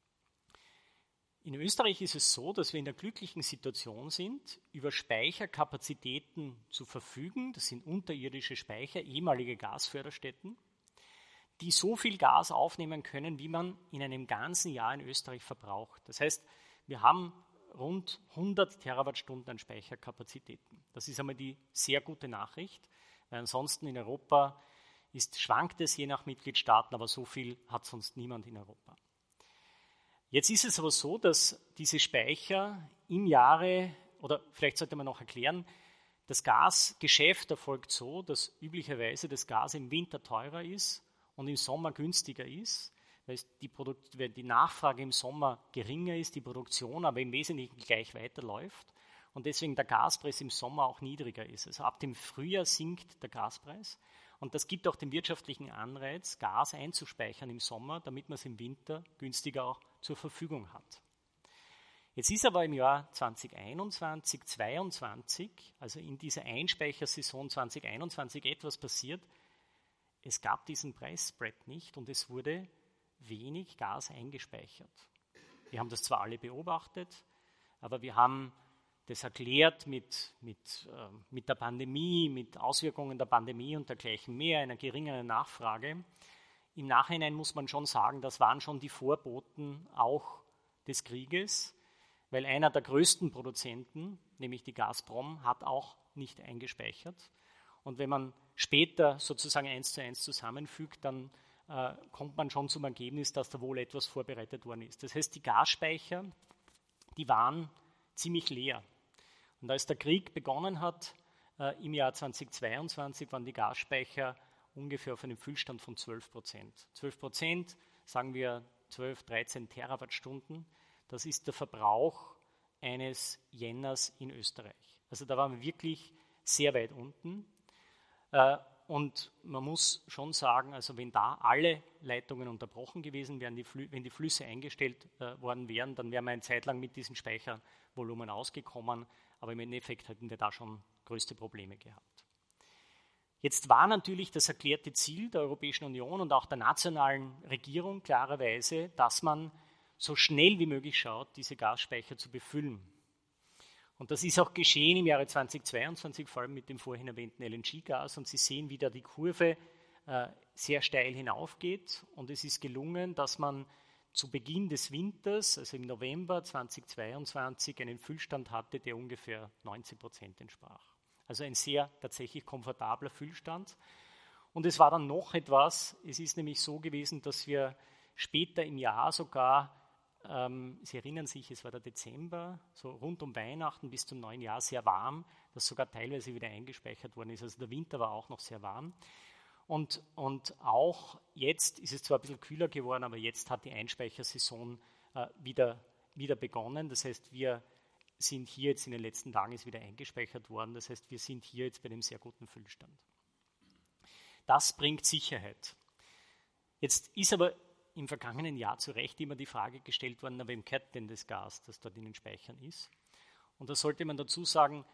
In Österreich ist es so, dass wir in der glücklichen Situation sind, über Speicherkapazitäten zu verfügen. Das sind unterirdische Speicher, ehemalige Gasförderstätten, die so viel Gas aufnehmen können, wie man in einem ganzen Jahr in Österreich verbraucht. Das heißt, wir haben rund hundert Terawattstunden an Speicherkapazitäten. Das ist einmal die sehr gute Nachricht, weil ansonsten in Europa ist, schwankt es je nach Mitgliedstaaten, aber so viel hat sonst niemand in Europa. Jetzt ist es aber so, dass diese Speicher im Jahre, oder vielleicht sollte man noch erklären, das Gasgeschäft erfolgt so, dass üblicherweise das Gas im Winter teurer ist und im Sommer günstiger ist, weil die, Produkt, weil die Nachfrage im Sommer geringer ist, die Produktion aber im Wesentlichen gleich weiterläuft und deswegen der Gaspreis im Sommer auch niedriger ist. Also ab dem Frühjahr sinkt der Gaspreis und das gibt auch den wirtschaftlichen Anreiz, Gas einzuspeichern im Sommer, damit man es im Winter günstiger auch zur Verfügung hat. Jetzt ist aber im Jahr zweitausendeinundzwanzig, zweitausendzweiundzwanzig, also in dieser Einspeichersaison zweitausendeinundzwanzig etwas passiert. Es gab diesen Preisspread nicht und es wurde wenig Gas eingespeichert. Wir haben das zwar alle beobachtet, aber wir haben das erklärt mit, mit, äh, mit der Pandemie, mit Auswirkungen der Pandemie und dergleichen mehr, einer geringeren Nachfrage. Im Nachhinein muss man schon sagen, das waren schon die Vorboten auch des Krieges, weil einer der größten Produzenten, nämlich die Gazprom, hat auch nicht eingespeichert. Und wenn man später sozusagen eins zu eins zusammenfügt, dann äh, kommt man schon zum Ergebnis, dass da wohl etwas vorbereitet worden ist. Das heißt, die Gasspeicher, die waren ziemlich leer. Und als der Krieg begonnen hat, äh, im Jahr zweitausendzweiundzwanzig, waren die Gasspeicher ungefähr auf einem Füllstand von zwölf Prozent. zwölf Prozent, sagen wir zwölf, dreizehn Terawattstunden, das ist der Verbrauch eines Jenners in Österreich. Also da waren wir wirklich sehr weit unten. Und man muss schon sagen, also wenn da alle Leitungen unterbrochen gewesen wären, die Flü- wenn die Flüsse eingestellt äh, worden wären, dann wären wir eine Zeit lang mit diesen Speichervolumen ausgekommen, aber im Endeffekt hätten wir da schon größte Probleme gehabt. Jetzt war natürlich das erklärte Ziel der Europäischen Union und auch der nationalen Regierung klarerweise, dass man so schnell wie möglich schaut, diese Gasspeicher zu befüllen. Und das ist auch geschehen im Jahre zweitausendzweiundzwanzig, vor allem mit dem vorhin erwähnten L N G-Gas. Und Sie sehen, wie da die Kurve äh, sehr steil hinaufgeht. Und es ist gelungen, dass man zu Beginn des Winters, also im November zweitausendzweiundzwanzig, einen Füllstand hatte, der ungefähr neunzig Prozent entsprach. Also ein sehr tatsächlich komfortabler Füllstand. Und es war dann noch etwas, es ist nämlich so gewesen, dass wir später im Jahr sogar, ähm, Sie erinnern sich, es war der Dezember, so rund um Weihnachten bis zum neuen Jahr sehr warm, das sogar teilweise wieder eingespeichert worden ist. Also der Winter war auch noch sehr warm. Und, und auch jetzt ist es zwar ein bisschen kühler geworden, aber jetzt hat die Einspeichersaison äh, wieder, wieder begonnen. Das heißt, wir sind hier jetzt in den letzten Tagen ist wieder eingespeichert worden. Das heißt, wir sind hier jetzt bei einem sehr guten Füllstand. Das bringt Sicherheit. Jetzt ist aber im vergangenen Jahr zu Recht immer die Frage gestellt worden, na, wem gehört denn das Gas, das dort in den Speichern ist? Und da sollte man dazu sagen,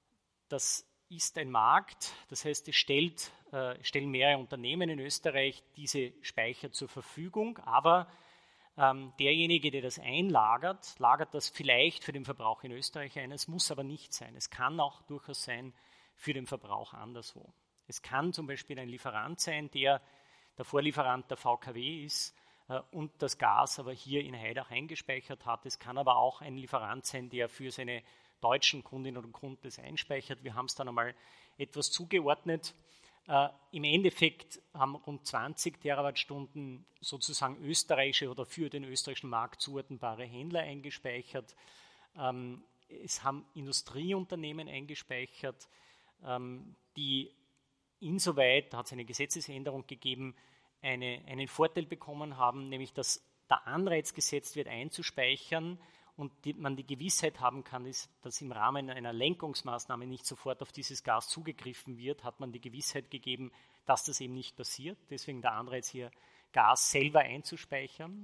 das ist ein Markt, das heißt, es stellt, äh, stellen mehrere Unternehmen in Österreich diese Speicher zur Verfügung, aber ähm, derjenige, der das einlagert, lagert das vielleicht für den Verbrauch in Österreich ein, es muss aber nicht sein. Es kann auch durchaus sein für den Verbrauch anderswo. Es kann zum Beispiel ein Lieferant sein, der der Vorlieferant der V K W ist äh, und das Gas aber hier in Haidach eingespeichert hat. Es kann aber auch ein Lieferant sein, der für seine deutschen Kundinnen und Kunden das einspeichert. Wir haben es dann einmal etwas zugeordnet. Äh, Im Endeffekt haben rund zwanzig Terawattstunden sozusagen österreichische oder für den österreichischen Markt zuordnbare Händler eingespeichert. Ähm, es haben Industrieunternehmen eingespeichert, ähm, die insoweit, da hat es eine Gesetzesänderung gegeben, eine, einen Vorteil bekommen haben, nämlich dass der Anreiz gesetzt wird, einzuspeichern und die, man die Gewissheit haben kann, ist, dass im Rahmen einer Lenkungsmaßnahme nicht sofort auf dieses Gas zugegriffen wird, hat man die Gewissheit gegeben, dass das eben nicht passiert. Deswegen der Anreiz hier, Gas selber einzuspeichern.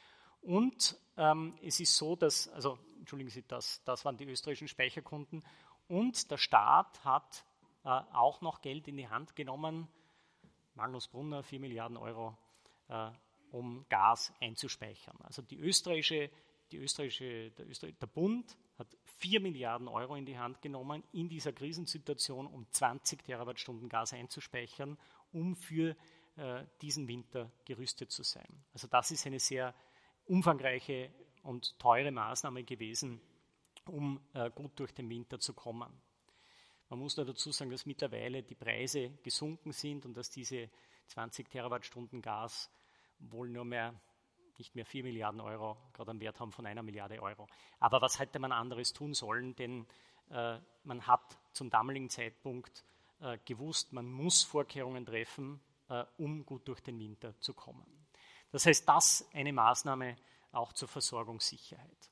Und ähm, es ist so, dass, also entschuldigen Sie, das, das waren die österreichischen Speicherkunden, und der Staat hat äh, auch noch Geld in die Hand genommen, Magnus Brunner, vier Milliarden Euro, äh, um Gas einzuspeichern. Also die österreichische Die österreichische, der, Öster, der Bund hat vier Milliarden Euro in die Hand genommen in dieser Krisensituation, um zwanzig Terawattstunden Gas einzuspeichern, um für äh, diesen Winter gerüstet zu sein. Also das ist eine sehr umfangreiche und teure Maßnahme gewesen, um äh, gut durch den Winter zu kommen. Man muss nur dazu sagen, dass mittlerweile die Preise gesunken sind und dass diese zwanzig Terawattstunden Gas wohl nur mehr nicht mehr vier Milliarden Euro, gerade einen Wert haben von einer Milliarde Euro. Aber was hätte man anderes tun sollen? Denn äh, man hat zum damaligen Zeitpunkt äh, gewusst, man muss Vorkehrungen treffen, äh, um gut durch den Winter zu kommen. Das heißt, das eine Maßnahme auch zur Versorgungssicherheit.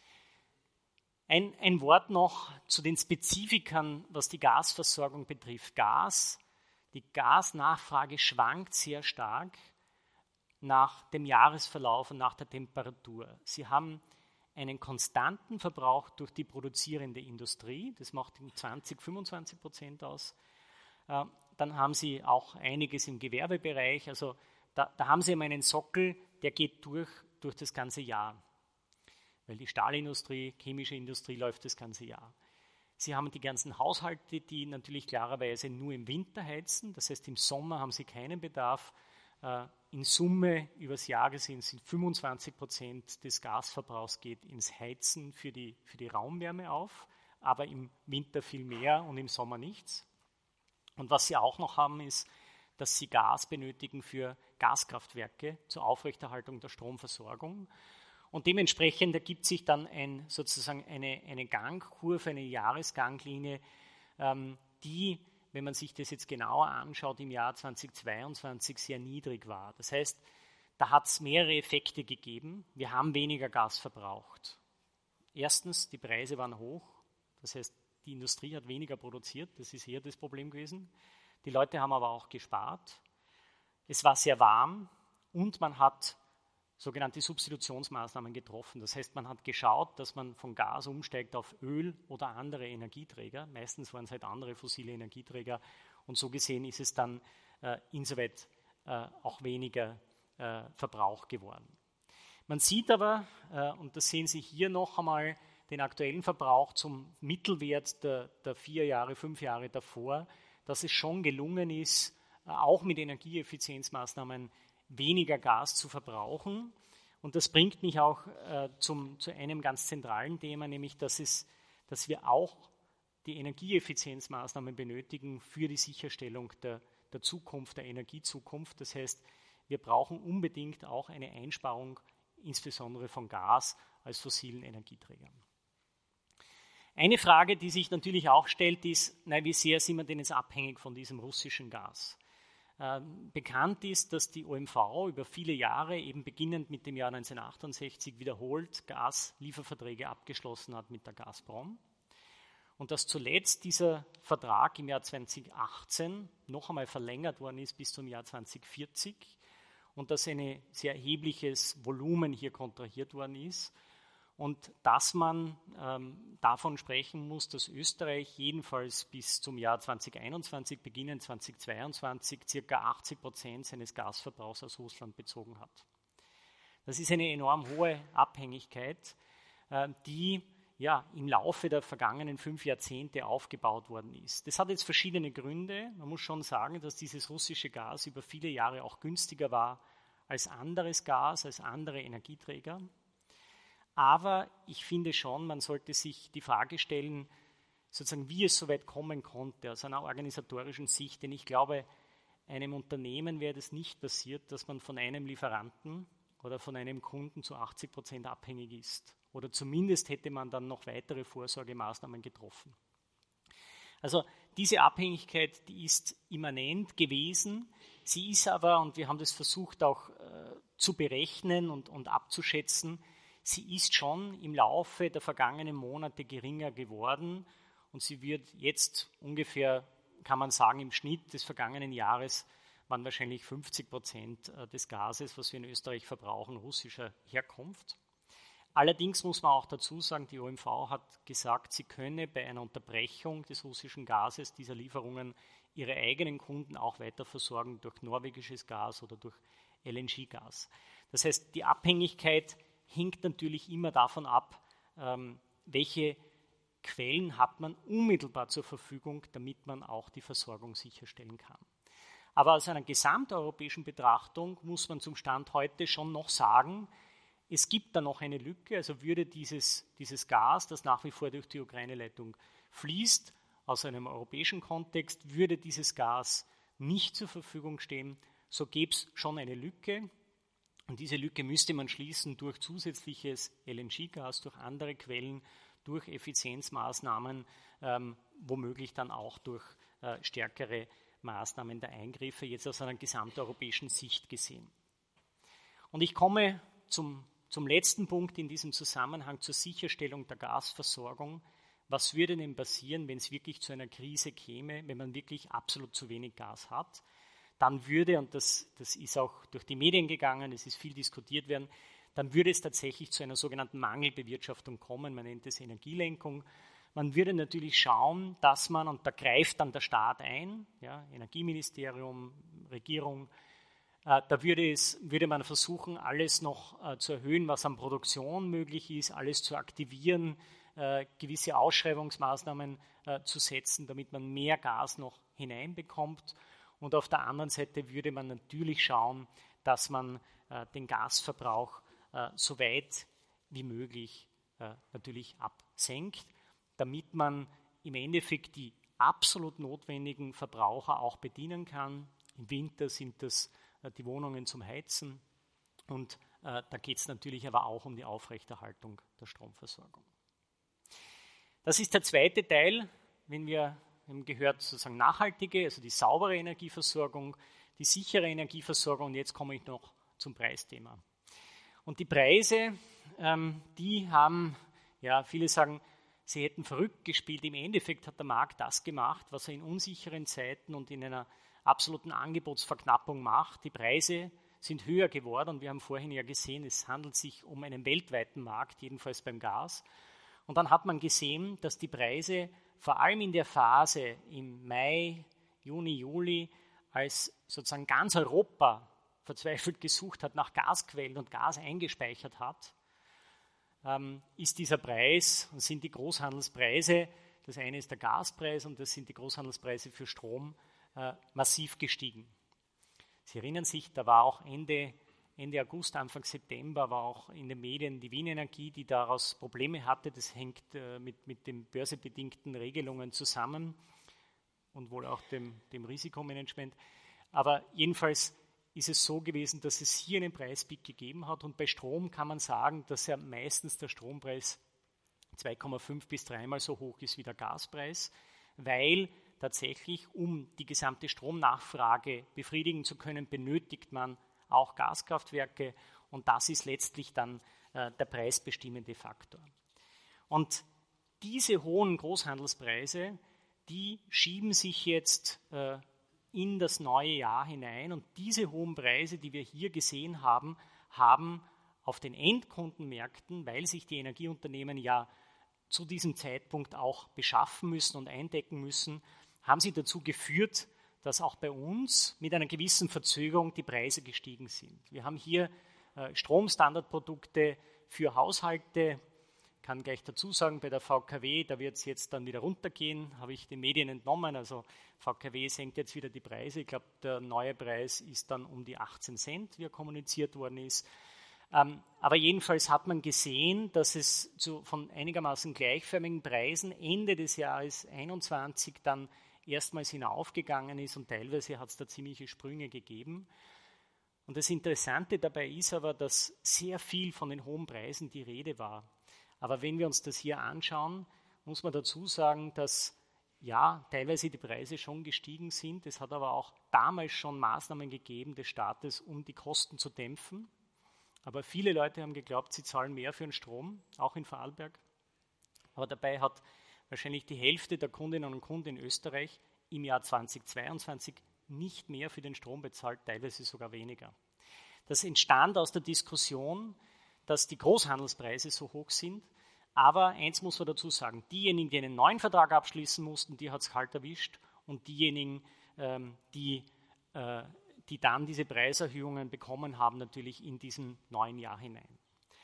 Ein, ein Wort noch zu den Spezifikern, was die Gasversorgung betrifft. Gas, die Gasnachfrage schwankt sehr stark nach dem Jahresverlauf und nach der Temperatur. Sie haben einen konstanten Verbrauch durch die produzierende Industrie, das macht zwanzig, fünfundzwanzig Prozent aus. Dann haben Sie auch einiges im Gewerbebereich, also da, da haben Sie immer einen Sockel, der geht durch, durch das ganze Jahr, weil die Stahlindustrie, chemische Industrie läuft das ganze Jahr. Sie haben die ganzen Haushalte, die natürlich klarerweise nur im Winter heizen, das heißt im Sommer haben Sie keinen Bedarf. In Summe übers Jahr gesehen sind fünfundzwanzig Prozent des Gasverbrauchs geht ins Heizen für die, für die Raumwärme auf, aber im Winter viel mehr und im Sommer nichts. Und was Sie auch noch haben, ist, dass Sie Gas benötigen für Gaskraftwerke zur Aufrechterhaltung der Stromversorgung. Und dementsprechend ergibt sich dann ein, sozusagen eine, eine Gangkurve, eine Jahresganglinie, ähm, die, wenn man sich das jetzt genauer anschaut, im Jahr zweitausendzweiundzwanzig sehr niedrig war. Das heißt, da hat es mehrere Effekte gegeben. Wir haben weniger Gas verbraucht. Erstens, die Preise waren hoch. Das heißt, die Industrie hat weniger produziert. Das ist eher das Problem gewesen. Die Leute haben aber auch gespart. Es war sehr warm und man hat sogenannte Substitutionsmaßnahmen getroffen. Das heißt, man hat geschaut, dass man von Gas umsteigt auf Öl oder andere Energieträger. Meistens waren es halt andere fossile Energieträger. Und so gesehen ist es dann äh, insoweit äh, auch weniger äh, Verbrauch geworden. Man sieht aber, äh, und das sehen Sie hier noch einmal, den aktuellen Verbrauch zum Mittelwert der, der vier Jahre, fünf Jahre davor, dass es schon gelungen ist, äh, auch mit Energieeffizienzmaßnahmen weniger Gas zu verbrauchen. Und das bringt mich auch äh, zum, zu einem ganz zentralen Thema, nämlich dass, es, dass wir auch die Energieeffizienzmaßnahmen benötigen für die Sicherstellung der, der Zukunft, der Energiezukunft. Das heißt, wir brauchen unbedingt auch eine Einsparung, insbesondere von Gas als fossilen Energieträgern. Eine Frage, die sich natürlich auch stellt, ist, na, wie sehr sind wir denn jetzt abhängig von diesem russischen Gas? Ähm, bekannt ist, dass die O M V über viele Jahre, eben beginnend mit dem Jahr neunzehnhundertachtundsechzig, wiederholt Gaslieferverträge abgeschlossen hat mit der Gazprom. Und dass zuletzt dieser Vertrag im Jahr zweitausendachtzehn noch einmal verlängert worden ist bis zum Jahr zweitausendvierzig und dass ein sehr erhebliches Volumen hier kontrahiert worden ist. Und dass man ähm, davon sprechen muss, dass Österreich jedenfalls bis zum Jahr zweitausendeinundzwanzig, beginnend zweitausendzweiundzwanzig, ca. achtzig Prozent seines Gasverbrauchs aus Russland bezogen hat. Das ist eine enorm hohe Abhängigkeit, äh, die ja, im Laufe der vergangenen fünf Jahrzehnte aufgebaut worden ist. Das hat jetzt verschiedene Gründe. Man muss schon sagen, dass dieses russische Gas über viele Jahre auch günstiger war als anderes Gas, als andere Energieträger. Aber ich finde schon, man sollte sich die Frage stellen, sozusagen, wie es so weit kommen konnte aus einer organisatorischen Sicht. Denn ich glaube, einem Unternehmen wäre das nicht passiert, dass man von einem Lieferanten oder von einem Kunden zu achtzig Prozent abhängig ist. Oder zumindest hätte man dann noch weitere Vorsorgemaßnahmen getroffen. Also diese Abhängigkeit, die ist immanent gewesen. Sie ist aber, und wir haben das versucht auch äh, zu berechnen und, und abzuschätzen, sie ist schon im Laufe der vergangenen Monate geringer geworden und sie wird jetzt ungefähr, kann man sagen, im Schnitt des vergangenen Jahres waren wahrscheinlich fünfzig Prozent des Gases, was wir in Österreich verbrauchen, russischer Herkunft. Allerdings muss man auch dazu sagen, die O M V hat gesagt, sie könne bei einer Unterbrechung des russischen Gases, dieser Lieferungen, ihre eigenen Kunden auch weiter versorgen durch norwegisches Gas oder durch L N G-Gas. Das heißt, die Abhängigkeit hängt natürlich immer davon ab, welche Quellen hat man unmittelbar zur Verfügung, damit man auch die Versorgung sicherstellen kann. Aber aus einer gesamteuropäischen Betrachtung muss man zum Stand heute schon noch sagen, es gibt da noch eine Lücke, also würde dieses, dieses Gas, das nach wie vor durch die Ukraine-Leitung fließt, aus einem europäischen Kontext, würde dieses Gas nicht zur Verfügung stehen, so gäbe es schon eine Lücke. Und diese Lücke müsste man schließen durch zusätzliches L N G-Gas, durch andere Quellen, durch Effizienzmaßnahmen, ähm, womöglich dann auch durch äh, stärkere Maßnahmen der Eingriffe, jetzt aus einer gesamteuropäischen Sicht gesehen. Und ich komme zum, zum letzten Punkt in diesem Zusammenhang, zur Sicherstellung der Gasversorgung. Was würde denn passieren, wenn es wirklich zu einer Krise käme, wenn man wirklich absolut zu wenig Gas hat? Dann würde, und das, das ist auch durch die Medien gegangen, es ist viel diskutiert worden, dann würde es tatsächlich zu einer sogenannten Mangelbewirtschaftung kommen, man nennt es Energielenkung. Man würde natürlich schauen, dass man, und da greift dann der Staat ein, ja, Energieministerium, Regierung, äh, da würde, es, würde man versuchen, alles noch äh, zu erhöhen, was an Produktion möglich ist, alles zu aktivieren, äh, gewisse Ausschreibungsmaßnahmen äh, zu setzen, damit man mehr Gas noch hineinbekommt. Und auf der anderen Seite würde man natürlich schauen, dass man äh, den Gasverbrauch äh, so weit wie möglich äh, natürlich absenkt, damit man im Endeffekt die absolut notwendigen Verbraucher auch bedienen kann. Im Winter sind das äh, die Wohnungen zum Heizen und äh, da geht es natürlich aber auch um die Aufrechterhaltung der Stromversorgung. Das ist der zweite Teil, wenn wir Wir haben gehört, sozusagen nachhaltige, also die saubere Energieversorgung, die sichere Energieversorgung. Und jetzt komme ich noch zum Preisthema. Und die Preise, ähm, die haben, ja, viele sagen, sie hätten verrückt gespielt. Im Endeffekt hat der Markt das gemacht, was er in unsicheren Zeiten und in einer absoluten Angebotsverknappung macht. Die Preise sind höher geworden und wir haben vorhin ja gesehen, es handelt sich um einen weltweiten Markt, jedenfalls beim Gas. Und dann hat man gesehen, dass die Preise vor allem in der Phase im Mai, Juni, Juli, als sozusagen ganz Europa verzweifelt gesucht hat nach Gasquellen und Gas eingespeichert hat, ähm, ist dieser Preis und sind die Großhandelspreise, das eine ist der Gaspreis und das sind die Großhandelspreise für Strom, äh, massiv gestiegen. Sie erinnern sich, da war auch Ende, Ende August, Anfang September, war auch in den Medien die Wien Energie, die daraus Probleme hatte. Das hängt äh, mit, mit den börsebedingten Regelungen zusammen und wohl auch dem, dem Risikomanagement. Aber jedenfalls ist es so gewesen, dass es hier einen Preispeak gegeben hat. Und bei Strom kann man sagen, dass ja meistens der Strompreis zwei Komma fünf bis dreimal so hoch ist wie der Gaspreis, weil tatsächlich, um die gesamte Stromnachfrage befriedigen zu können, benötigt man auch Gaskraftwerke und das ist letztlich dann äh, der preisbestimmende Faktor. Und diese hohen Großhandelspreise, die schieben sich jetzt äh, in das neue Jahr hinein und diese hohen Preise, die wir hier gesehen haben, haben auf den Endkundenmärkten, weil sich die Energieunternehmen ja zu diesem Zeitpunkt auch beschaffen müssen und eindecken müssen, haben sie dazu geführt, dass auch bei uns mit einer gewissen Verzögerung die Preise gestiegen sind. Wir haben hier äh, Stromstandardprodukte für Haushalte. Ich kann gleich dazu sagen, bei der V K W, da wird es jetzt dann wieder runtergehen, habe ich den Medien entnommen. Also V K W senkt jetzt wieder die Preise. Ich glaube, der neue Preis ist dann um die achtzehn Cent, wie er kommuniziert worden ist. Ähm, aber jedenfalls hat man gesehen, dass es zu, von einigermaßen gleichförmigen Preisen Ende des Jahres einundzwanzig dann erstmals hinaufgegangen ist und teilweise hat es da ziemliche Sprünge gegeben. Und das Interessante dabei ist aber, dass sehr viel von den hohen Preisen die Rede war. Aber wenn wir uns das hier anschauen, muss man dazu sagen, dass ja, teilweise die Preise schon gestiegen sind. Es hat aber auch damals schon Maßnahmen gegeben des Staates, um die Kosten zu dämpfen. Aber viele Leute haben geglaubt, sie zahlen mehr für den Strom, auch in Vorarlberg. Aber dabei hat wahrscheinlich die Hälfte der Kundinnen und Kunden in Österreich im Jahr zweitausendzweiundzwanzig nicht mehr für den Strom bezahlt, teilweise sogar weniger. Das entstand aus der Diskussion, dass die Großhandelspreise so hoch sind. Aber eins muss man dazu sagen, diejenigen, die einen neuen Vertrag abschließen mussten, die hat es kalt erwischt. Und diejenigen, ähm, die, äh, die dann diese Preiserhöhungen bekommen haben, natürlich in diesem neuen Jahr hinein.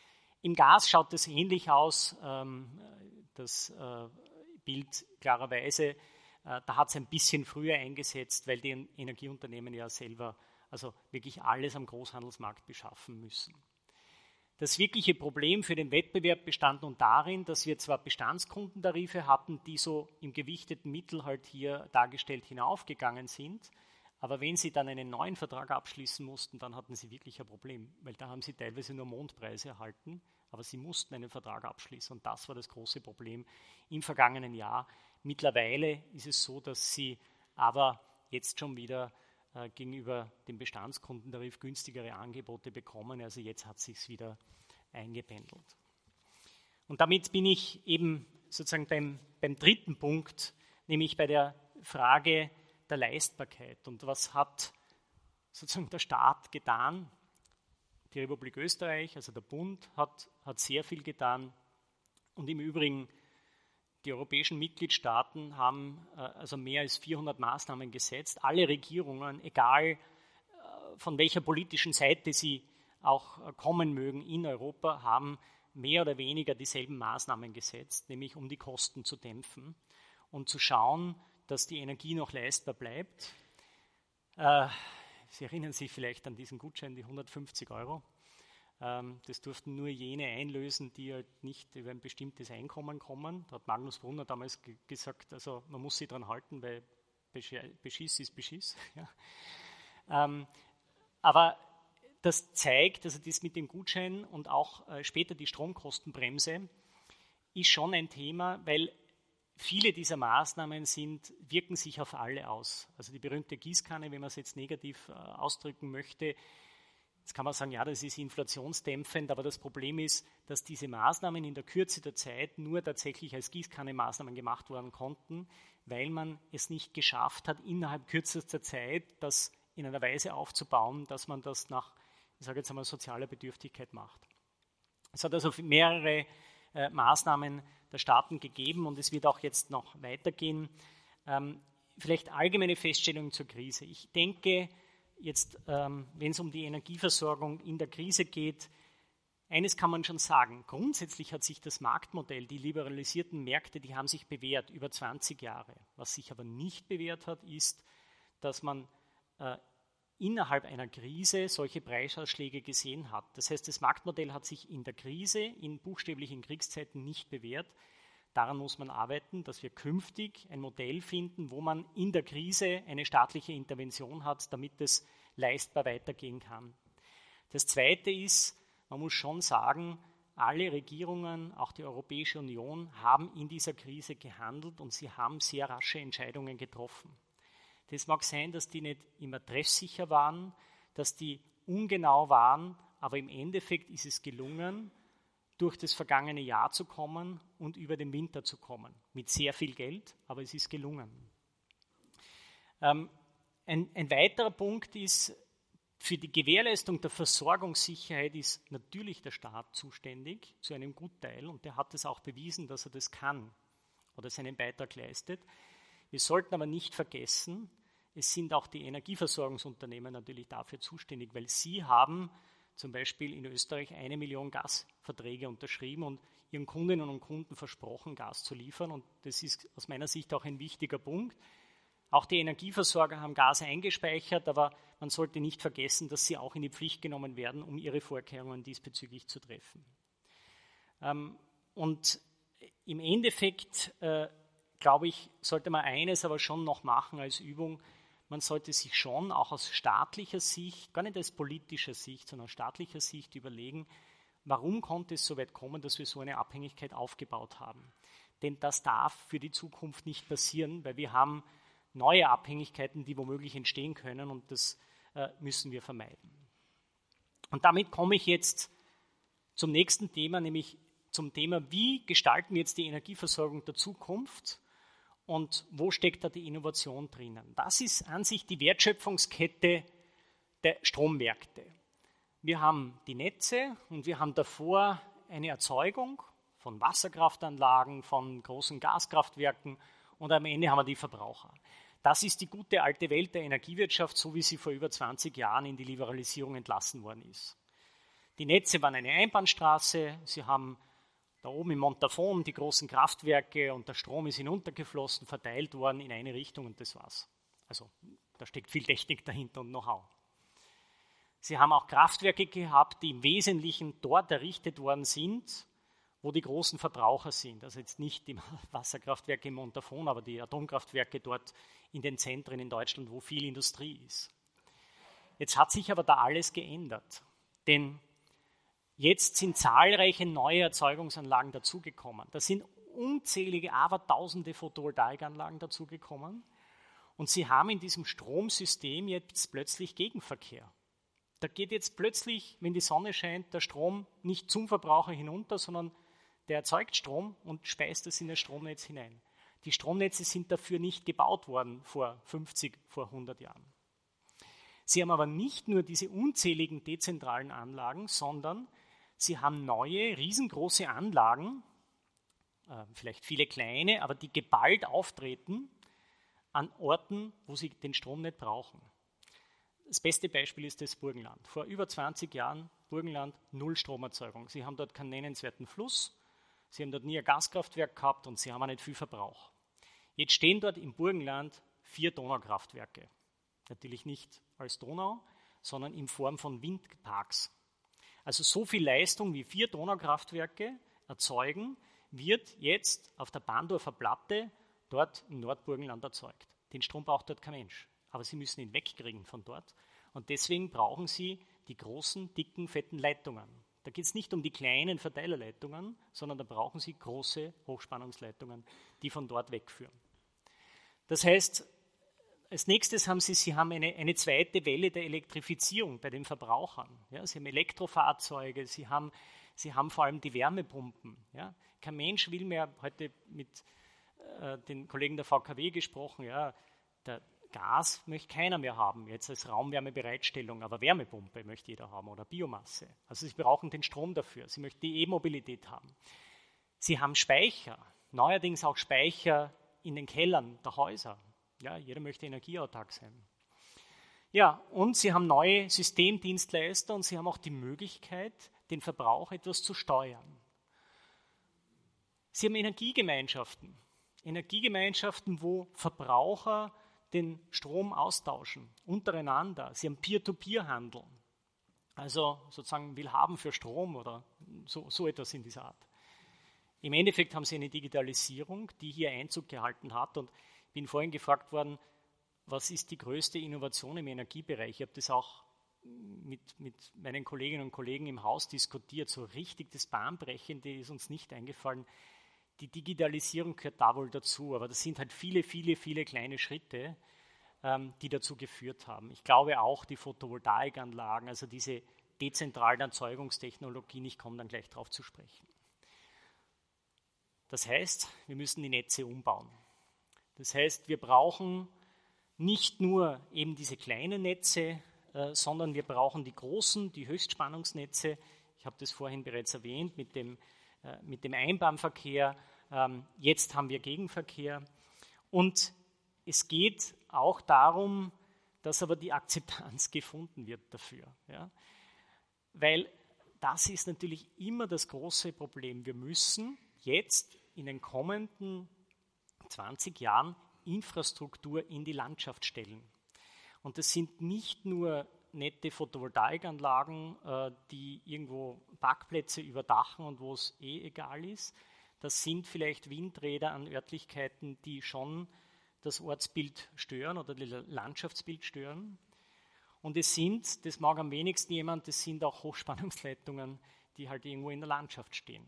Im Gas schaut es ähnlich aus. Ähm, das äh, Bild klarerweise, äh, da hat es ein bisschen früher eingesetzt, weil die Energieunternehmen ja selber also wirklich alles am Großhandelsmarkt beschaffen müssen. Das wirkliche Problem für den Wettbewerb bestand nun darin, dass wir zwar Bestandskundentarife hatten, die so im gewichteten Mittel halt hier dargestellt hinaufgegangen sind, aber wenn sie dann einen neuen Vertrag abschließen mussten, dann hatten sie wirklich ein Problem, weil da haben sie teilweise nur Mondpreise erhalten, aber sie mussten einen Vertrag abschließen und das war das große Problem im vergangenen Jahr. Mittlerweile ist es so, dass sie aber jetzt schon wieder äh, gegenüber dem Bestandskundentarif günstigere Angebote bekommen, also jetzt hat es sich wieder eingependelt. Und damit bin ich eben sozusagen beim, beim dritten Punkt, nämlich bei der Frage der Leistbarkeit. Und was hat sozusagen der Staat getan? Die Republik Österreich, also der Bund, hat, hat sehr viel getan. Und im Übrigen, die europäischen Mitgliedstaaten haben äh, also mehr als vierhundert Maßnahmen gesetzt. Alle Regierungen, egal äh, von welcher politischen Seite sie auch äh, kommen mögen in Europa, haben mehr oder weniger dieselben Maßnahmen gesetzt, nämlich um die Kosten zu dämpfen und zu schauen, dass die Energie noch leistbar bleibt. Äh, Sie erinnern sich vielleicht an diesen Gutschein, die hundertfünfzig Euro. Ähm, das durften nur jene einlösen, die halt nicht über ein bestimmtes Einkommen kommen. Da hat Magnus Brunner damals ge- gesagt, also man muss sich daran halten, weil Beschiss ist Beschiss. Ja. Ähm, aber das zeigt, also das mit dem Gutschein und auch äh, später die Stromkostenbremse ist schon ein Thema, weil viele dieser Maßnahmen sind, wirken sich auf alle aus. Also die berühmte Gießkanne, wenn man es jetzt negativ äh, ausdrücken möchte, Jetzt kann man sagen, ja, das ist inflationsdämpfend, aber das Problem ist, dass diese Maßnahmen in der Kürze der Zeit nur tatsächlich als Gießkannenmaßnahmen gemacht werden konnten, weil man es nicht geschafft hat, innerhalb kürzester Zeit das in einer Weise aufzubauen, dass man das nach, ich sage jetzt einmal, sozialer Bedürftigkeit macht. Es hat also mehrere äh, Maßnahmen der Staaten gegeben und es wird auch jetzt noch weitergehen. Ähm, vielleicht allgemeine Feststellungen zur Krise. Ich denke, jetzt, ähm, wenn es um die Energieversorgung in der Krise geht, eines kann man schon sagen, grundsätzlich hat sich das Marktmodell, die liberalisierten Märkte, die haben sich bewährt über zwanzig Jahre. Was sich aber nicht bewährt hat, ist, dass man äh, innerhalb einer Krise solche Preisausschläge gesehen hat. Das heißt, das Marktmodell hat sich in der Krise, in buchstäblichen Kriegszeiten nicht bewährt. Daran muss man arbeiten, dass wir künftig ein Modell finden, wo man in der Krise eine staatliche Intervention hat, damit es leistbar weitergehen kann. Das Zweite ist, man muss schon sagen, alle Regierungen, auch die Europäische Union, haben in dieser Krise gehandelt und sie haben sehr rasche Entscheidungen getroffen. Das mag sein, dass die nicht immer treffsicher waren, dass die ungenau waren, aber im Endeffekt ist es gelungen, durch das vergangene Jahr zu kommen und über den Winter zu kommen. Mit sehr viel Geld, aber es ist gelungen. Ähm, ein, ein weiterer Punkt ist, für die Gewährleistung der Versorgungssicherheit ist natürlich der Staat zuständig, zu einem Gutteil, und der hat es auch bewiesen, dass er das kann oder seinen Beitrag leistet. Wir sollten aber nicht vergessen, es sind auch die Energieversorgungsunternehmen natürlich dafür zuständig, weil sie haben zum Beispiel in Österreich eine Million Gasverträge unterschrieben und ihren Kundinnen und Kunden versprochen, Gas zu liefern. Und das ist aus meiner Sicht auch ein wichtiger Punkt. Auch die Energieversorger haben Gas eingespeichert, aber man sollte nicht vergessen, dass sie auch in die Pflicht genommen werden, um ihre Vorkehrungen diesbezüglich zu treffen. Und im Endeffekt, glaube ich, sollte man eines aber schon noch machen als Übung. Man sollte sich schon auch aus staatlicher Sicht, gar nicht aus politischer Sicht, sondern aus staatlicher Sicht überlegen, warum konnte es so weit kommen, dass wir so eine Abhängigkeit aufgebaut haben. Denn das darf für die Zukunft nicht passieren, weil wir haben neue Abhängigkeiten, die womöglich entstehen können, und das äh, müssen wir vermeiden. Und damit komme ich jetzt zum nächsten Thema, nämlich zum Thema, wie gestalten wir jetzt die Energieversorgung der Zukunft? Und wo steckt da die Innovation drinnen? Das ist an sich die Wertschöpfungskette der Strommärkte. Wir haben die Netze und wir haben davor eine Erzeugung von Wasserkraftanlagen, von großen Gaskraftwerken und am Ende haben wir die Verbraucher. Das ist die gute alte Welt der Energiewirtschaft, so wie sie vor über zwanzig Jahren in die Liberalisierung entlassen worden ist. Die Netze waren eine Einbahnstraße, sie haben da oben im Montafon die großen Kraftwerke und der Strom ist hinuntergeflossen, verteilt worden in eine Richtung und das war's. Also da steckt viel Technik dahinter und Know-how. Sie haben auch Kraftwerke gehabt, die im Wesentlichen dort errichtet worden sind, wo die großen Verbraucher sind. Also jetzt nicht die Wasserkraftwerke im Montafon, aber die Atomkraftwerke dort in den Zentren in Deutschland, wo viel Industrie ist. Jetzt hat sich aber da alles geändert, denn jetzt sind zahlreiche neue Erzeugungsanlagen dazugekommen. Da sind unzählige, abertausende Photovoltaikanlagen dazugekommen und sie haben in diesem Stromsystem jetzt plötzlich Gegenverkehr. Da geht jetzt plötzlich, wenn die Sonne scheint, der Strom nicht zum Verbraucher hinunter, sondern der erzeugt Strom und speist es in das Stromnetz hinein. Die Stromnetze sind dafür nicht gebaut worden vor fünfzig, vor hundert Jahren. Sie haben aber nicht nur diese unzähligen dezentralen Anlagen, sondern sie haben neue, riesengroße Anlagen, äh, vielleicht viele kleine, aber die geballt auftreten an Orten, wo sie den Strom nicht brauchen. Das beste Beispiel ist das Burgenland. Vor über zwanzig Jahren, Burgenland, null Stromerzeugung. Sie haben dort keinen nennenswerten Fluss, sie haben dort nie ein Gaskraftwerk gehabt und sie haben auch nicht viel Verbrauch. Jetzt stehen dort im Burgenland vier Donaukraftwerke. Natürlich nicht als Donau, sondern in Form von Windparks. Also so viel Leistung wie vier Donaukraftwerke erzeugen, wird jetzt auf der Bahndorfer Platte dort im Nordburgenland erzeugt. Den Strom braucht dort kein Mensch, aber sie müssen ihn wegkriegen von dort. Und deswegen brauchen sie die großen, dicken, fetten Leitungen. Da geht es nicht um die kleinen Verteilerleitungen, sondern da brauchen sie große Hochspannungsleitungen, die von dort wegführen. Das heißt, als nächstes haben Sie, Sie haben eine, eine zweite Welle der Elektrifizierung bei den Verbrauchern. Ja, Sie haben Elektrofahrzeuge, Sie haben, Sie haben vor allem die Wärmepumpen. Ja. Kein Mensch will mehr, heute mit äh, den Kollegen der V K W gesprochen, ja, der Gas möchte keiner mehr haben, jetzt als Raumwärmebereitstellung, aber Wärmepumpe möchte jeder haben oder Biomasse. Also Sie brauchen den Strom dafür, Sie möchten die E-Mobilität haben. Sie haben Speicher, neuerdings auch Speicher in den Kellern der Häuser. Ja, jeder möchte energieautark sein. Ja, und Sie haben neue Systemdienstleister und Sie haben auch die Möglichkeit, den Verbrauch etwas zu steuern. Sie haben Energiegemeinschaften. Energiegemeinschaften, wo Verbraucher den Strom austauschen, untereinander. Sie haben Peer-to-Peer-Handel, also sozusagen Willhaben für Strom oder so, so etwas in dieser Art. Im Endeffekt haben Sie eine Digitalisierung, die hier Einzug gehalten hat, und ich bin vorhin gefragt worden, was ist die größte Innovation im Energiebereich? Ich habe das auch mit, mit meinen Kolleginnen und Kollegen im Haus diskutiert, so richtig das Bahnbrechende ist uns nicht eingefallen. Die Digitalisierung gehört da wohl dazu, aber das sind halt viele, viele, viele kleine Schritte, ähm, die dazu geführt haben. Ich glaube auch die Photovoltaikanlagen, also diese dezentralen Erzeugungstechnologien, ich komme dann gleich darauf zu sprechen. Das heißt, wir müssen die Netze umbauen. Das heißt, wir brauchen nicht nur eben diese kleinen Netze, äh, sondern wir brauchen die großen, die Höchstspannungsnetze. Ich habe das vorhin bereits erwähnt mit dem, äh, mit dem Einbahnverkehr. Ähm, jetzt haben wir Gegenverkehr. Und es geht auch darum, dass aber die Akzeptanz gefunden wird dafür. Ja? Weil das ist natürlich immer das große Problem. Wir müssen jetzt in den kommenden zwanzig Jahren Infrastruktur in die Landschaft stellen. Und das sind nicht nur nette Photovoltaikanlagen, äh, die irgendwo Parkplätze überdachen und wo es eh egal ist. Das sind vielleicht Windräder an Örtlichkeiten, die schon das Ortsbild stören oder das Landschaftsbild stören. Und es sind, das mag am wenigsten jemand, das sind auch Hochspannungsleitungen, die halt irgendwo in der Landschaft stehen.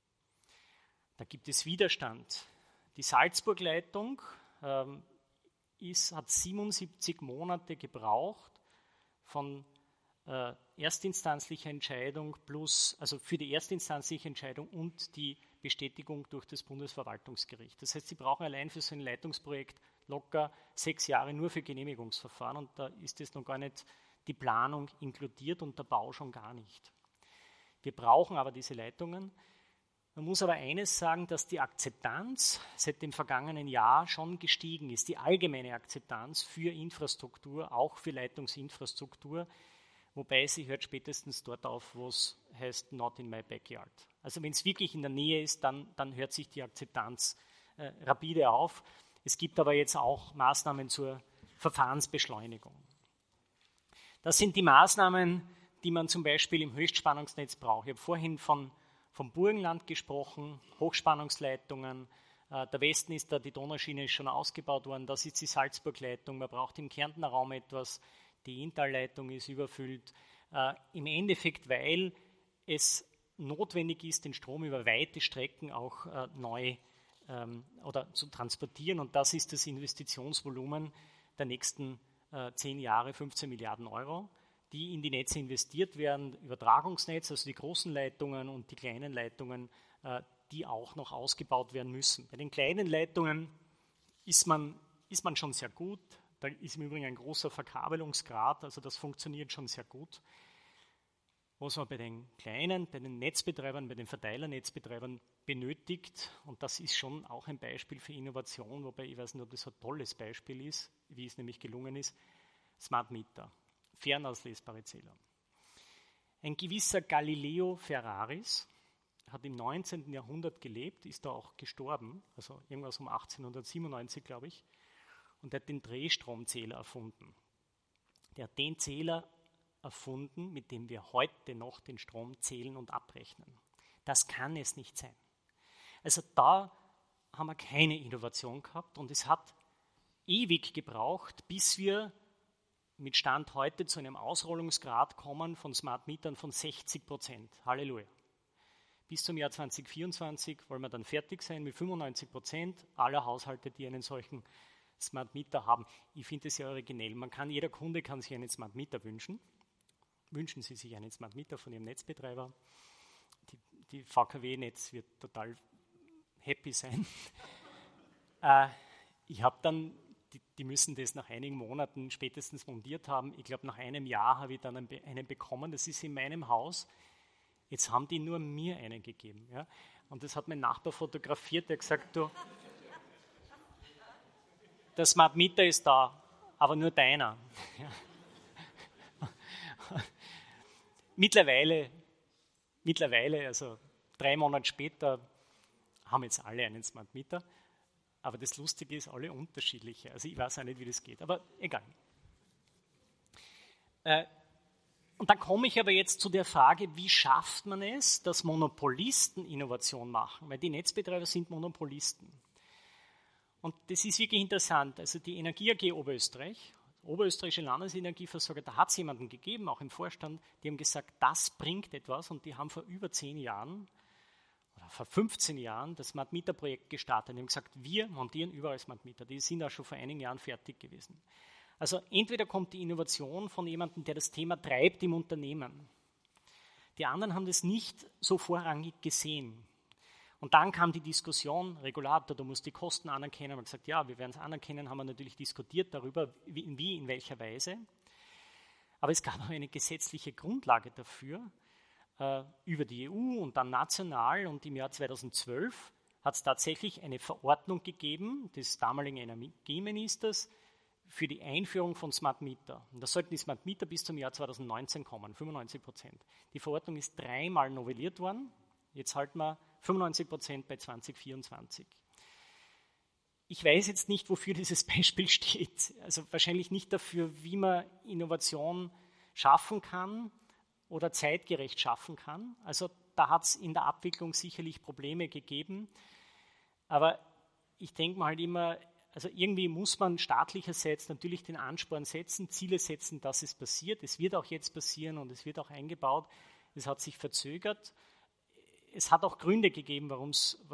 Da gibt es Widerstand. Die Salzburg-Leitung ähm, ist, hat siebenundsiebzig Monate gebraucht von äh, erstinstanzlicher Entscheidung plus, also für die erstinstanzliche Entscheidung und die Bestätigung durch das Bundesverwaltungsgericht. Das heißt, Sie brauchen allein für so ein Leitungsprojekt locker sechs Jahre nur für Genehmigungsverfahren, und da ist es noch gar nicht die Planung inkludiert und der Bau schon gar nicht. Wir brauchen aber diese Leitungen. Man muss aber eines sagen, dass die Akzeptanz seit dem vergangenen Jahr schon gestiegen ist, die allgemeine Akzeptanz für Infrastruktur, auch für Leitungsinfrastruktur, wobei sie hört spätestens dort auf, wo es heißt, not in my backyard. Also wenn es wirklich in der Nähe ist, dann, dann hört sich die Akzeptanz äh, rapide auf. Es gibt aber jetzt auch Maßnahmen zur Verfahrensbeschleunigung. Das sind die Maßnahmen, die man zum Beispiel im Höchstspannungsnetz braucht. Ich habe vorhin von vom Burgenland gesprochen, Hochspannungsleitungen. Äh, der Westen ist da, die Donauschiene ist schon ausgebaut worden, das ist die Salzburg-Leitung, man braucht im Kärntner Raum etwas, die Inntalleitung ist überfüllt. Äh, Im Endeffekt, weil es notwendig ist, den Strom über weite Strecken auch äh, neu ähm, oder zu transportieren, und das ist das Investitionsvolumen der nächsten äh, zehn Jahre, fünfzehn Milliarden Euro. Die in die Netze investiert werden, Übertragungsnetz, also die großen Leitungen und die kleinen Leitungen, die auch noch ausgebaut werden müssen. Bei den kleinen Leitungen ist man, ist man schon sehr gut. Da ist im Übrigen ein großer Verkabelungsgrad, also das funktioniert schon sehr gut. Was man bei den kleinen, bei den Netzbetreibern, bei den Verteilernetzbetreibern benötigt, und das ist schon auch ein Beispiel für Innovation, wobei ich weiß nicht, ob das ein tolles Beispiel ist, wie es nämlich gelungen ist, Smart Meter. Fernauslesbare Zähler. Ein gewisser Galileo Ferraris hat im neunzehnten Jahrhundert gelebt, ist da auch gestorben, also irgendwas um achtzehnhundertsiebenundneunzig, glaube ich, und er hat den Drehstromzähler erfunden. Der hat den Zähler erfunden, mit dem wir heute noch den Strom zählen und abrechnen. Das kann es nicht sein. Also da haben wir keine Innovation gehabt, und es hat ewig gebraucht, bis wir mit Stand heute zu einem Ausrollungsgrad kommen von Smart Metern von sechzig Prozent. Halleluja. Bis zum Jahr zweitausendvierundzwanzig wollen wir dann fertig sein mit fünfundneunzig Prozent aller Haushalte, die einen solchen Smart Meter haben. Ich finde das sehr originell. Man kann, jeder Kunde kann sich einen Smart Meter wünschen. Wünschen Sie sich einen Smart Meter von Ihrem Netzbetreiber. Die, die V K W-Netz wird total happy sein. äh, ich habe dann, die, die müssen das nach einigen Monaten spätestens montiert haben. Ich glaube, nach einem Jahr habe ich dann einen, einen bekommen. Das ist in meinem Haus. Jetzt haben die nur mir einen gegeben. Ja? Und das hat mein Nachbar fotografiert, der hat gesagt, du, der Smart Meter ist da, aber nur deiner. Ja. mittlerweile, mittlerweile, also drei Monate später, haben jetzt alle einen Smart Meter. Aber das Lustige ist, alle unterschiedliche. Also ich weiß auch nicht, wie das geht, aber egal. Äh, Und dann komme ich aber jetzt zu der Frage, wie schafft man es, dass Monopolisten Innovation machen? Weil die Netzbetreiber sind Monopolisten. Und das ist wirklich interessant. Also die Energie A G Oberösterreich, Oberösterreichische Landesenergieversorger, da hat es jemanden gegeben, auch im Vorstand, die haben gesagt, das bringt etwas. Und die haben vor über zehn Jahren oder vor fünfzehn Jahren das Smart Meter Projekt gestartet. Die haben gesagt, wir montieren überall Smart Meter. Die sind auch schon vor einigen Jahren fertig gewesen. Also entweder kommt die Innovation von jemandem, der das Thema treibt im Unternehmen. Die anderen haben das nicht so vorrangig gesehen. Und dann kam die Diskussion, Regulator, du musst die Kosten anerkennen. Wir haben gesagt, ja, wir werden es anerkennen, haben wir natürlich diskutiert darüber, wie, wie, in welcher Weise. Aber es gab auch eine gesetzliche Grundlage dafür, äh, über die E U und dann national. Und im Jahr zweitausendzwölf hat es tatsächlich eine Verordnung gegeben des damaligen Energieministers, für die Einführung von Smart Meter. Und da sollten die Smart Meter bis zum Jahr zweitausendneunzehn kommen, fünfundneunzig Prozent. Die Verordnung ist dreimal novelliert worden. Jetzt halten wir fünfundneunzig Prozent bei zwanzig vierundzwanzig. Ich weiß jetzt nicht, wofür dieses Beispiel steht. Also wahrscheinlich nicht dafür, wie man Innovation schaffen kann oder zeitgerecht schaffen kann. Also da hat es in der Abwicklung sicherlich Probleme gegeben. Aber ich denke mal halt immer, also irgendwie muss man staatlicherseits natürlich den Ansporn setzen, Ziele setzen, dass es passiert. Es wird auch jetzt passieren und es wird auch eingebaut. Es hat sich verzögert. Es hat auch Gründe gegeben, warum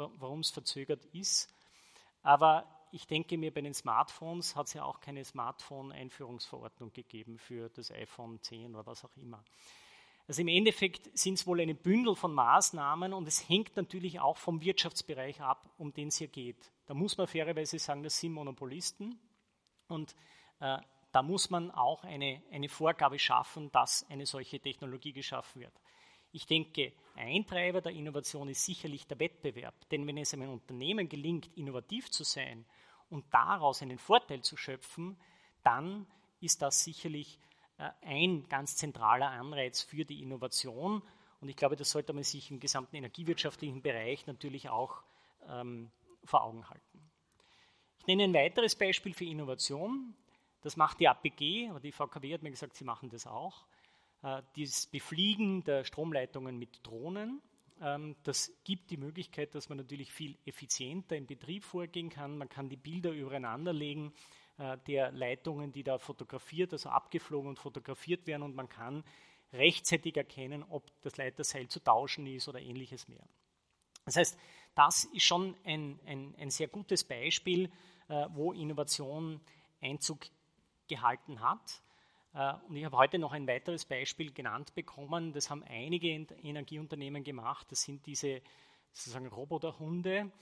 es verzögert ist. Aber ich denke mir, bei den Smartphones hat es ja auch keine Smartphone-Einführungsverordnung gegeben für das iPhone zehn oder was auch immer. Also im Endeffekt sind es wohl eine Bündel von Maßnahmen und es hängt natürlich auch vom Wirtschaftsbereich ab, um den es hier geht. Da muss man fairerweise sagen, das sind Monopolisten und äh, da muss man auch eine, eine Vorgabe schaffen, dass eine solche Technologie geschaffen wird. Ich denke, ein Treiber der Innovation ist sicherlich der Wettbewerb, denn wenn es einem Unternehmen gelingt, innovativ zu sein und daraus einen Vorteil zu schöpfen, dann ist das sicherlich ein ganz zentraler Anreiz für die Innovation. Und ich glaube, das sollte man sich im gesamten energiewirtschaftlichen Bereich natürlich auch ähm, vor Augen halten. Ich nenne ein weiteres Beispiel für Innovation. Das macht die A P G, aber die V K W hat mir gesagt, sie machen das auch. Äh, das Befliegen der Stromleitungen mit Drohnen. Ähm, das gibt die Möglichkeit, dass man natürlich viel effizienter im Betrieb vorgehen kann. Man kann die Bilder übereinander legen der Leitungen, die da fotografiert, also abgeflogen und fotografiert werden und man kann rechtzeitig erkennen, ob das Leiterseil zu tauschen ist oder ähnliches mehr. Das heißt, das ist schon ein, ein, ein sehr gutes Beispiel, wo Innovation Einzug gehalten hat. Und ich habe heute noch ein weiteres Beispiel genannt bekommen, das haben einige Energieunternehmen gemacht, das sind diese sozusagen Roboterhunde,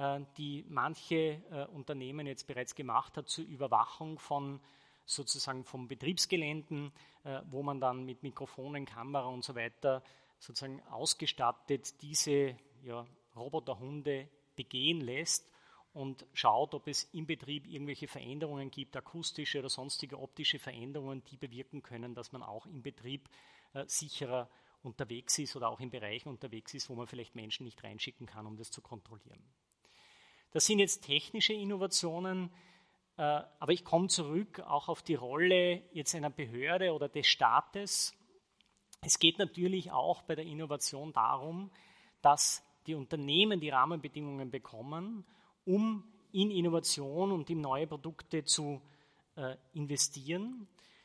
die manche Unternehmen jetzt bereits gemacht hat zur Überwachung von sozusagen vom Betriebsgeländen, wo man dann mit Mikrofonen, Kamera und so weiter sozusagen ausgestattet diese ja, Roboterhunde begehen lässt und schaut, ob es im Betrieb irgendwelche Veränderungen gibt, akustische oder sonstige optische Veränderungen, die bewirken können, dass man auch im Betrieb äh, sicherer unterwegs ist oder auch in Bereichen unterwegs ist, wo man vielleicht Menschen nicht reinschicken kann, um das zu kontrollieren. Das sind jetzt technische Innovationen, äh, aber ich komme zurück auch auf die Rolle jetzt einer Behörde oder des Staates. Es geht natürlich auch bei der Innovation darum, dass die Unternehmen die Rahmenbedingungen bekommen, um in Innovation und in neue Produkte zu äh, investieren.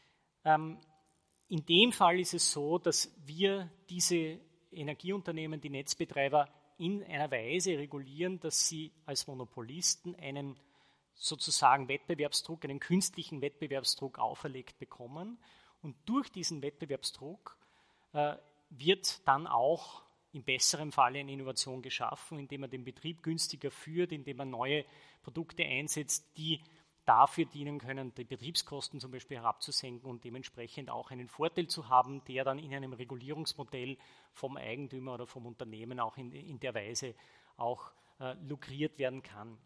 Ähm, in dem Fall ist es so, dass wir diese Energieunternehmen, die Netzbetreiber, in einer Weise regulieren, dass sie als Monopolisten einen sozusagen Wettbewerbsdruck, einen künstlichen Wettbewerbsdruck auferlegt bekommen. Und durch diesen Wettbewerbsdruck äh, wird dann auch im besseren Falle eine Innovation geschaffen, indem man den Betrieb günstiger führt, indem man neue Produkte einsetzt, die dafür dienen können, die Betriebskosten zum Beispiel herabzusenken und dementsprechend auch einen Vorteil zu haben, der dann in einem Regulierungsmodell vom Eigentümer oder vom Unternehmen auch in, in der Weise auch äh, lukriert werden kann.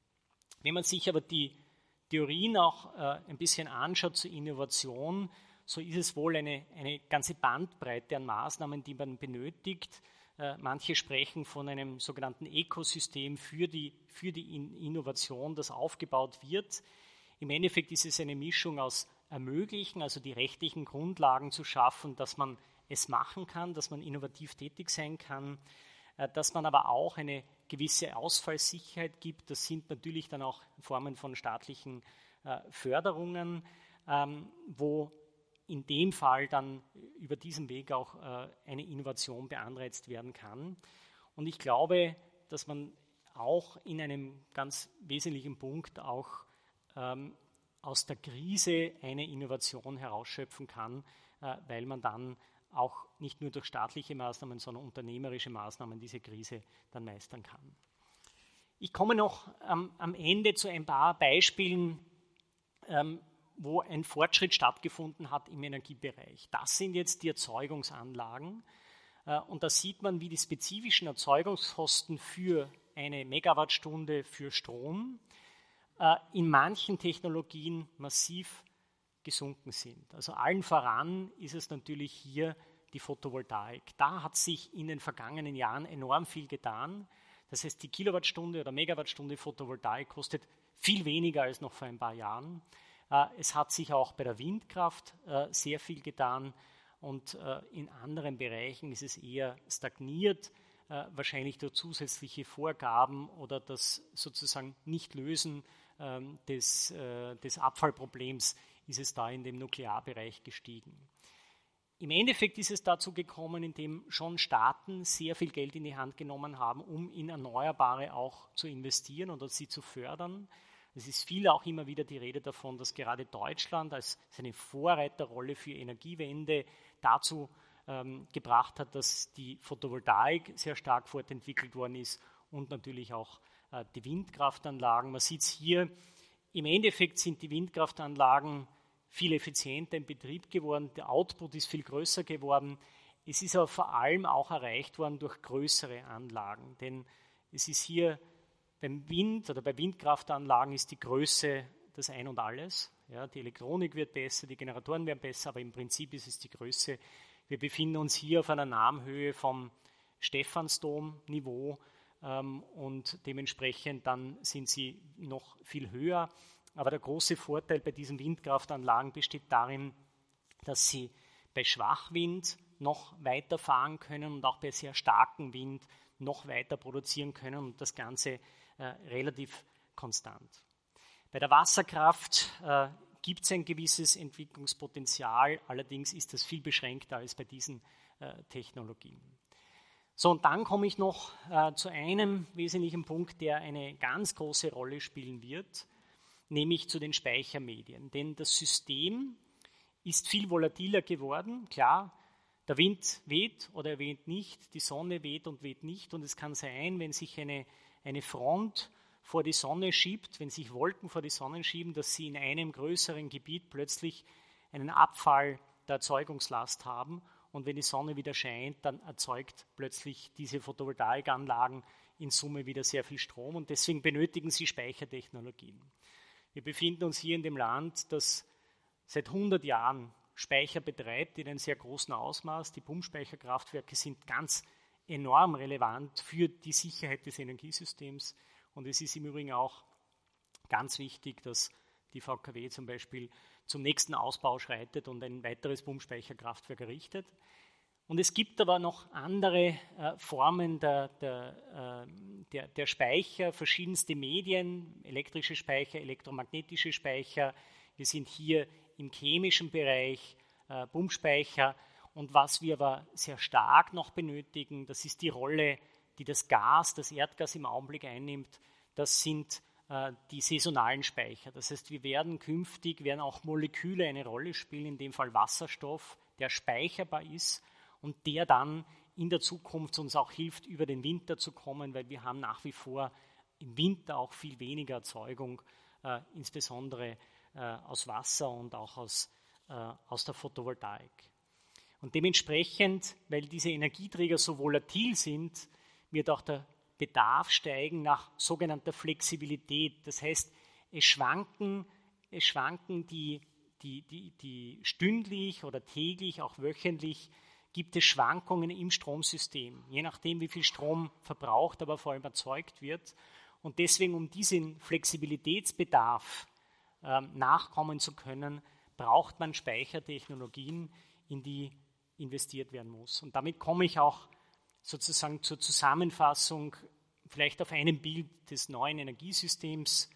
Wenn man sich aber die Theorien auch äh, ein bisschen anschaut zur Innovation, so ist es wohl eine, eine ganze Bandbreite an Maßnahmen, die man benötigt. Äh, manche sprechen von einem sogenannten Ökosystem für die, für die In- Innovation, das aufgebaut wird. Im Endeffekt ist es eine Mischung aus Ermöglichen, also die rechtlichen Grundlagen zu schaffen, dass man es machen kann, dass man innovativ tätig sein kann, äh, dass man aber auch eine gewisse Ausfallsicherheit gibt. Das sind natürlich dann auch Formen von staatlichen äh, Förderungen, ähm, wo in dem Fall dann über diesen Weg auch äh, eine Innovation beanreizt werden kann. Und ich glaube, dass man auch in einem ganz wesentlichen Punkt auch ähm, aus der Krise eine Innovation herausschöpfen kann, äh, weil man dann auch nicht nur durch staatliche Maßnahmen, sondern unternehmerische Maßnahmen diese Krise dann meistern kann. Ich komme noch ähm, am Ende zu ein paar Beispielen, ähm, wo ein Fortschritt stattgefunden hat im Energiebereich. Das sind jetzt die Erzeugungsanlagen. Äh, und da sieht man, wie die spezifischen Erzeugungskosten für eine Megawattstunde für Strom äh, in manchen Technologien massiv gesunken sind. Also allen voran ist es natürlich hier die Photovoltaik. Da hat sich in den vergangenen Jahren enorm viel getan. Das heißt, die Kilowattstunde oder Megawattstunde Photovoltaik kostet viel weniger als noch vor ein paar Jahren. Es hat sich auch bei der Windkraft sehr viel getan und in anderen Bereichen ist es eher stagniert, wahrscheinlich durch zusätzliche Vorgaben oder das sozusagen Nicht-Lösen des, des Abfallproblems ist es da in dem Nuklearbereich gestiegen. Im Endeffekt ist es dazu gekommen, indem schon Staaten sehr viel Geld in die Hand genommen haben, um in Erneuerbare auch zu investieren oder sie zu fördern. Es ist viel auch immer wieder die Rede davon, dass gerade Deutschland als seine Vorreiterrolle für Energiewende dazu ähm, gebracht hat, dass die Photovoltaik sehr stark fortentwickelt worden ist und natürlich auch äh, die Windkraftanlagen. Man sieht es hier, im Endeffekt sind die Windkraftanlagen viel effizienter im Betrieb geworden, der Output ist viel größer geworden. Es ist aber vor allem auch erreicht worden durch größere Anlagen, denn es ist hier beim Wind oder bei Windkraftanlagen ist die Größe das Ein und Alles. Ja, die Elektronik wird besser, die Generatoren werden besser, aber im Prinzip ist es die Größe. Wir befinden uns hier auf einer Nahmhöhe vom Stephansdom-Niveau ähm, und dementsprechend dann sind sie noch viel höher. Aber der große Vorteil bei diesen Windkraftanlagen besteht darin, dass sie bei Schwachwind noch weiter fahren können und auch bei sehr starkem Wind noch weiter produzieren können und das Ganze äh, relativ konstant. Bei der Wasserkraft äh, gibt es ein gewisses Entwicklungspotenzial, allerdings ist das viel beschränkter als bei diesen äh, Technologien. So, und dann komme ich noch äh, zu einem wesentlichen Punkt, der eine ganz große Rolle spielen wird, nämlich zu den Speichermedien. Denn das System ist viel volatiler geworden. Klar, der Wind weht oder er weht nicht, die Sonne weht und weht nicht. Und es kann sein, wenn sich eine, eine Front vor die Sonne schiebt, wenn sich Wolken vor die Sonne schieben, dass sie in einem größeren Gebiet plötzlich einen Abfall der Erzeugungslast haben. Und wenn die Sonne wieder scheint, dann erzeugt plötzlich diese Photovoltaikanlagen in Summe wieder sehr viel Strom. Und deswegen benötigen sie Speichertechnologien. Wir befinden uns hier in dem Land, das seit hundert Jahren Speicher betreibt in einem sehr großen Ausmaß. Die Pumpspeicherkraftwerke sind ganz enorm relevant für die Sicherheit des Energiesystems. Und es ist im Übrigen auch ganz wichtig, dass die V K W zum Beispiel zum nächsten Ausbau schreitet und ein weiteres Pumpspeicherkraftwerk errichtet. Und es gibt aber noch andere äh, Formen der, der, äh, der, der Speicher, verschiedenste Medien, elektrische Speicher, elektromagnetische Speicher. Wir sind hier im chemischen Bereich, äh, Pumpspeicher. Und was wir aber sehr stark noch benötigen, das ist die Rolle, die das Gas, das Erdgas im Augenblick einnimmt. Das sind äh, die saisonalen Speicher. Das heißt, wir werden künftig, werden auch Moleküle eine Rolle spielen, in dem Fall Wasserstoff, der speicherbar ist und der dann in der Zukunft uns auch hilft, über den Winter zu kommen, weil wir haben nach wie vor im Winter auch viel weniger Erzeugung, äh, insbesondere äh, aus Wasser und auch aus, äh, aus der Photovoltaik. Und dementsprechend, weil diese Energieträger so volatil sind, wird auch der Bedarf steigen nach sogenannter Flexibilität. Das heißt, es schwanken, es schwanken die, die, die, die stündlich oder täglich, auch wöchentlich, gibt es Schwankungen im Stromsystem, je nachdem, wie viel Strom verbraucht, aber vor allem erzeugt wird. Und deswegen, um diesen Flexibilitätsbedarf äh, nachkommen zu können, braucht man Speichertechnologien, in die investiert werden muss. Und damit komme ich auch sozusagen zur Zusammenfassung, vielleicht auf einem Bild des neuen Energiesystems.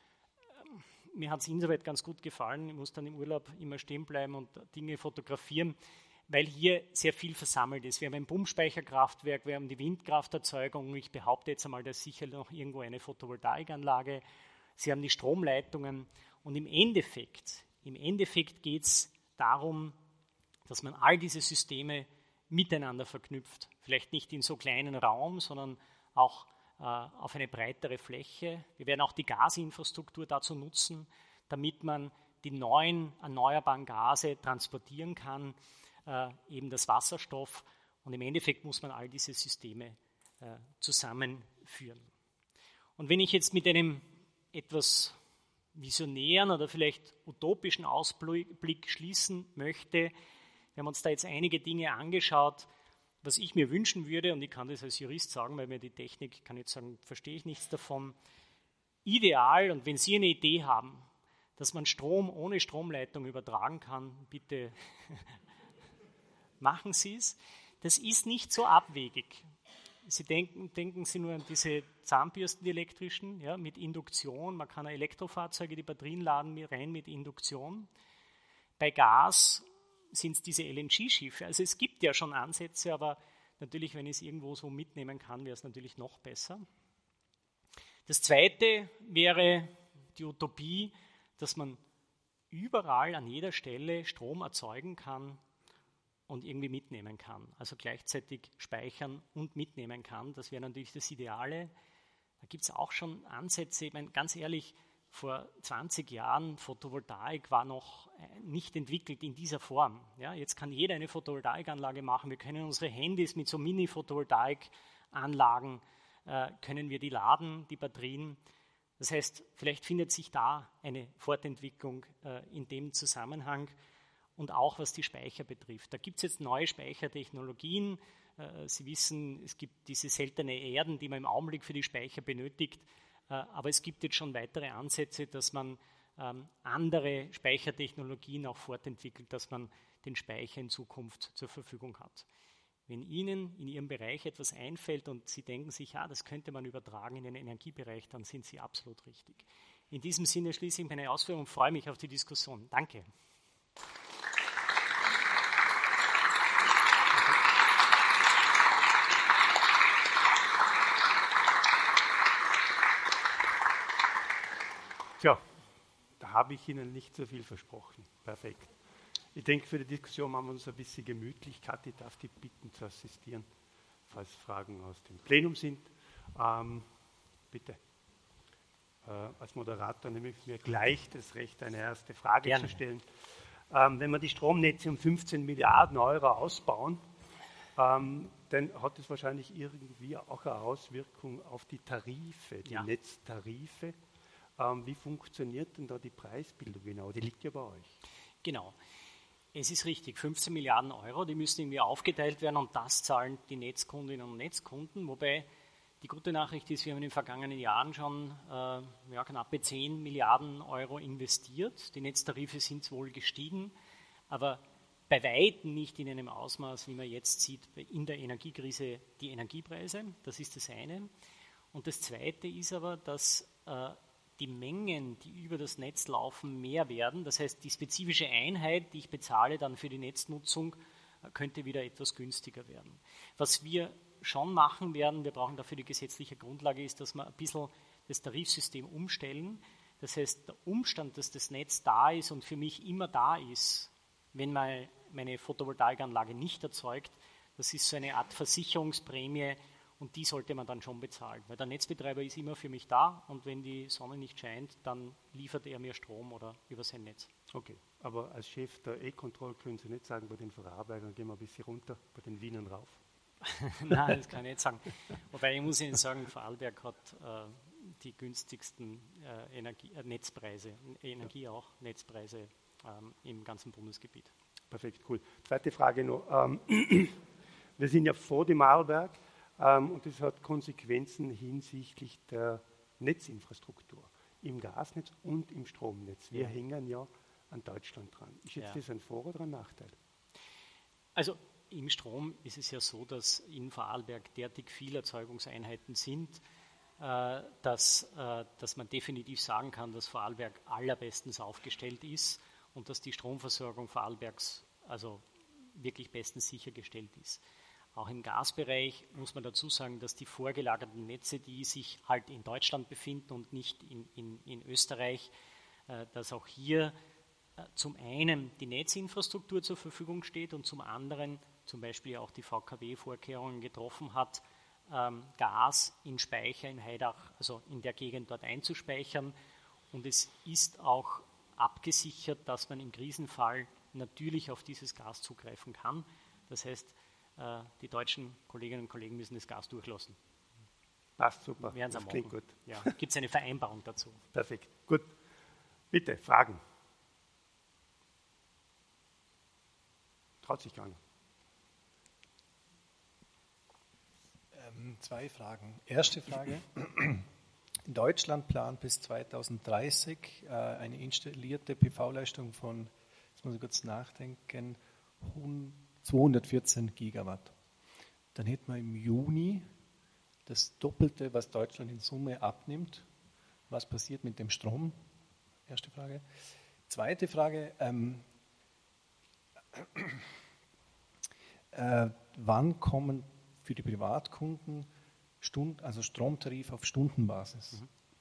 Mir hat es insoweit ganz gut gefallen, ich muss dann im Urlaub immer stehen bleiben und Dinge fotografieren, weil hier sehr viel versammelt ist. Wir haben ein Pumpspeicherkraftwerk, wir haben die Windkrafterzeugung, ich behaupte jetzt einmal, da ist sicher noch irgendwo eine Photovoltaikanlage, Sie haben die Stromleitungen und im Endeffekt, im Endeffekt geht es darum, dass man all diese Systeme miteinander verknüpft. Vielleicht nicht in so kleinen Raum, sondern auch äh, auf eine breitere Fläche. Wir werden auch die Gasinfrastruktur dazu nutzen, damit man die neuen erneuerbaren Gase transportieren kann, äh, eben das Wasserstoff. Und im Endeffekt muss man all diese Systeme äh, zusammenführen. Und wenn ich jetzt mit einem etwas visionären oder vielleicht utopischen Ausblick schließen möchte, wir haben uns da jetzt einige Dinge angeschaut, was ich mir wünschen würde, und ich kann das als Jurist sagen, weil mir die Technik, kann ich sagen, verstehe ich nichts davon. Ideal, und wenn Sie eine Idee haben, dass man Strom ohne Stromleitung übertragen kann, bitte machen Sie es. Das ist nicht so abwegig. Sie denken, denken Sie nur an diese Zahnbürsten, die elektrischen, ja, mit Induktion. Man kann Elektrofahrzeuge, die Batterien laden, rein mit Induktion. Bei Gas sind es diese L N G-Schiffe. Also es gibt ja schon Ansätze, aber natürlich, wenn ich es irgendwo so mitnehmen kann, wäre es natürlich noch besser. Das Zweite wäre die Utopie, dass man überall an jeder Stelle Strom erzeugen kann und irgendwie mitnehmen kann. Also gleichzeitig speichern und mitnehmen kann. Das wäre natürlich das Ideale. Da gibt es auch schon Ansätze. Ich meine, ganz ehrlich, vor zwanzig Jahren, Photovoltaik war noch nicht entwickelt in dieser Form. Ja, jetzt kann jeder eine Photovoltaikanlage machen. Wir können unsere Handys mit so Mini-Photovoltaikanlagen, äh, können wir die laden, die Batterien. Das heißt, vielleicht findet sich da eine Fortentwicklung äh, in dem Zusammenhang und auch was die Speicher betrifft. Da gibt es jetzt neue Speichertechnologien. Äh, Sie wissen, es gibt diese seltenen Erden, die man im Augenblick für die Speicher benötigt. Aber es gibt jetzt schon weitere Ansätze, dass man ähm, andere Speichertechnologien auch fortentwickelt, dass man den Speicher in Zukunft zur Verfügung hat. Wenn Ihnen in Ihrem Bereich etwas einfällt und Sie denken sich, ja, das könnte man übertragen in den Energiebereich, dann sind Sie absolut richtig. In diesem Sinne schließe ich meine Ausführungen und freue mich auf die Diskussion. Danke. Tja, da habe ich Ihnen nicht so viel versprochen. Perfekt. Ich denke, für die Diskussion machen wir uns ein bisschen gemütlich. Kathi darf die bitten zu assistieren, falls Fragen aus dem Plenum sind. Ähm, bitte. Äh, als Moderator nehme ich mir gleich das Recht, eine erste Frage Gerne. zu stellen. Ähm, wenn wir die Stromnetze um fünfzehn Milliarden Euro ausbauen, ähm, dann hat es wahrscheinlich irgendwie auch eine Auswirkung auf die Tarife, die ja. Netztarife. Ähm, wie funktioniert denn da die Preisbildung genau? Die liegt ja bei euch. Genau. Es ist richtig, fünfzehn Milliarden Euro, die müssen irgendwie aufgeteilt werden und das zahlen die Netzkundinnen und Netzkunden, wobei die gute Nachricht ist, wir haben in den vergangenen Jahren schon äh, ja, knappe zehn Milliarden Euro investiert. Die Netztarife sind wohl gestiegen, aber bei weitem nicht in einem Ausmaß, wie man jetzt sieht, in der Energiekrise die Energiepreise. Das ist das eine. Und das Zweite ist aber, dass äh, die Mengen, die über das Netz laufen, mehr werden. Das heißt, die spezifische Einheit, die ich bezahle dann für die Netznutzung, könnte wieder etwas günstiger werden. Was wir schon machen werden, wir brauchen dafür die gesetzliche Grundlage, ist, dass wir ein bisschen das Tarifsystem umstellen. Das heißt, der Umstand, dass das Netz da ist und für mich immer da ist, wenn meine, meine Photovoltaikanlage nicht erzeugt, das ist so eine Art Versicherungsprämie und die sollte man dann schon bezahlen. Weil der Netzbetreiber ist immer für mich da und wenn die Sonne nicht scheint, dann liefert er mir Strom oder über sein Netz. Okay, aber als Chef der E-Control können Sie nicht sagen, bei den Vorarlbergern gehen wir ein bisschen runter, bei den Wienern rauf. Nein, das kann ich nicht sagen. Wobei ich muss Ihnen sagen, Vorarlberg hat äh, die günstigsten äh, Energie, äh, Netzpreise, Energie ja. auch, Netzpreise ähm, im ganzen Bundesgebiet. Perfekt, cool. Zweite Frage noch. Ähm, wir sind ja vor dem Arlberg ähm, und das hat Konsequenzen hinsichtlich der Netzinfrastruktur im Gasnetz und im Stromnetz. Wir ja. hängen ja an Deutschland dran. Ist jetzt ja. das ein Vor- oder ein Nachteil? Also im Strom ist es ja so, dass in Vorarlberg derartig viele Erzeugungseinheiten sind, äh, dass, äh, dass man definitiv sagen kann, dass Vorarlberg allerbestens aufgestellt ist und dass die Stromversorgung Vorarlbergs also wirklich bestens sichergestellt ist. Auch im Gasbereich muss man dazu sagen, dass die vorgelagerten Netze, die sich halt in Deutschland befinden und nicht in, in, in Österreich, äh, dass auch hier äh, zum einen die Netzinfrastruktur zur Verfügung steht und zum anderen zum Beispiel auch die V K W-Vorkehrungen getroffen hat, ähm, Gas in Speicher in Haidach, also in der Gegend dort einzuspeichern. Und es ist auch abgesichert, dass man im Krisenfall natürlich auf dieses Gas zugreifen kann. Das heißt, äh, die deutschen Kolleginnen und Kollegen müssen das Gas durchlassen. Passt super, das klingt gut. Ja, gibt es eine Vereinbarung dazu. Perfekt, gut. Bitte, Fragen? Traut sich gar nicht. Ähm, zwei Fragen. Erste Frage. In Deutschland plant bis zweitausenddreißig äh, eine installierte P V-Leistung von, jetzt muss ich kurz nachdenken, zweihundertvierzehn Gigawatt. Dann hätten wir im Juni das Doppelte, was Deutschland in Summe abnimmt. Was passiert mit dem Strom? Erste Frage. Zweite Frage. Ähm, äh, wann kommen für die Privatkunden Stund, also Stromtarif auf Stundenbasis?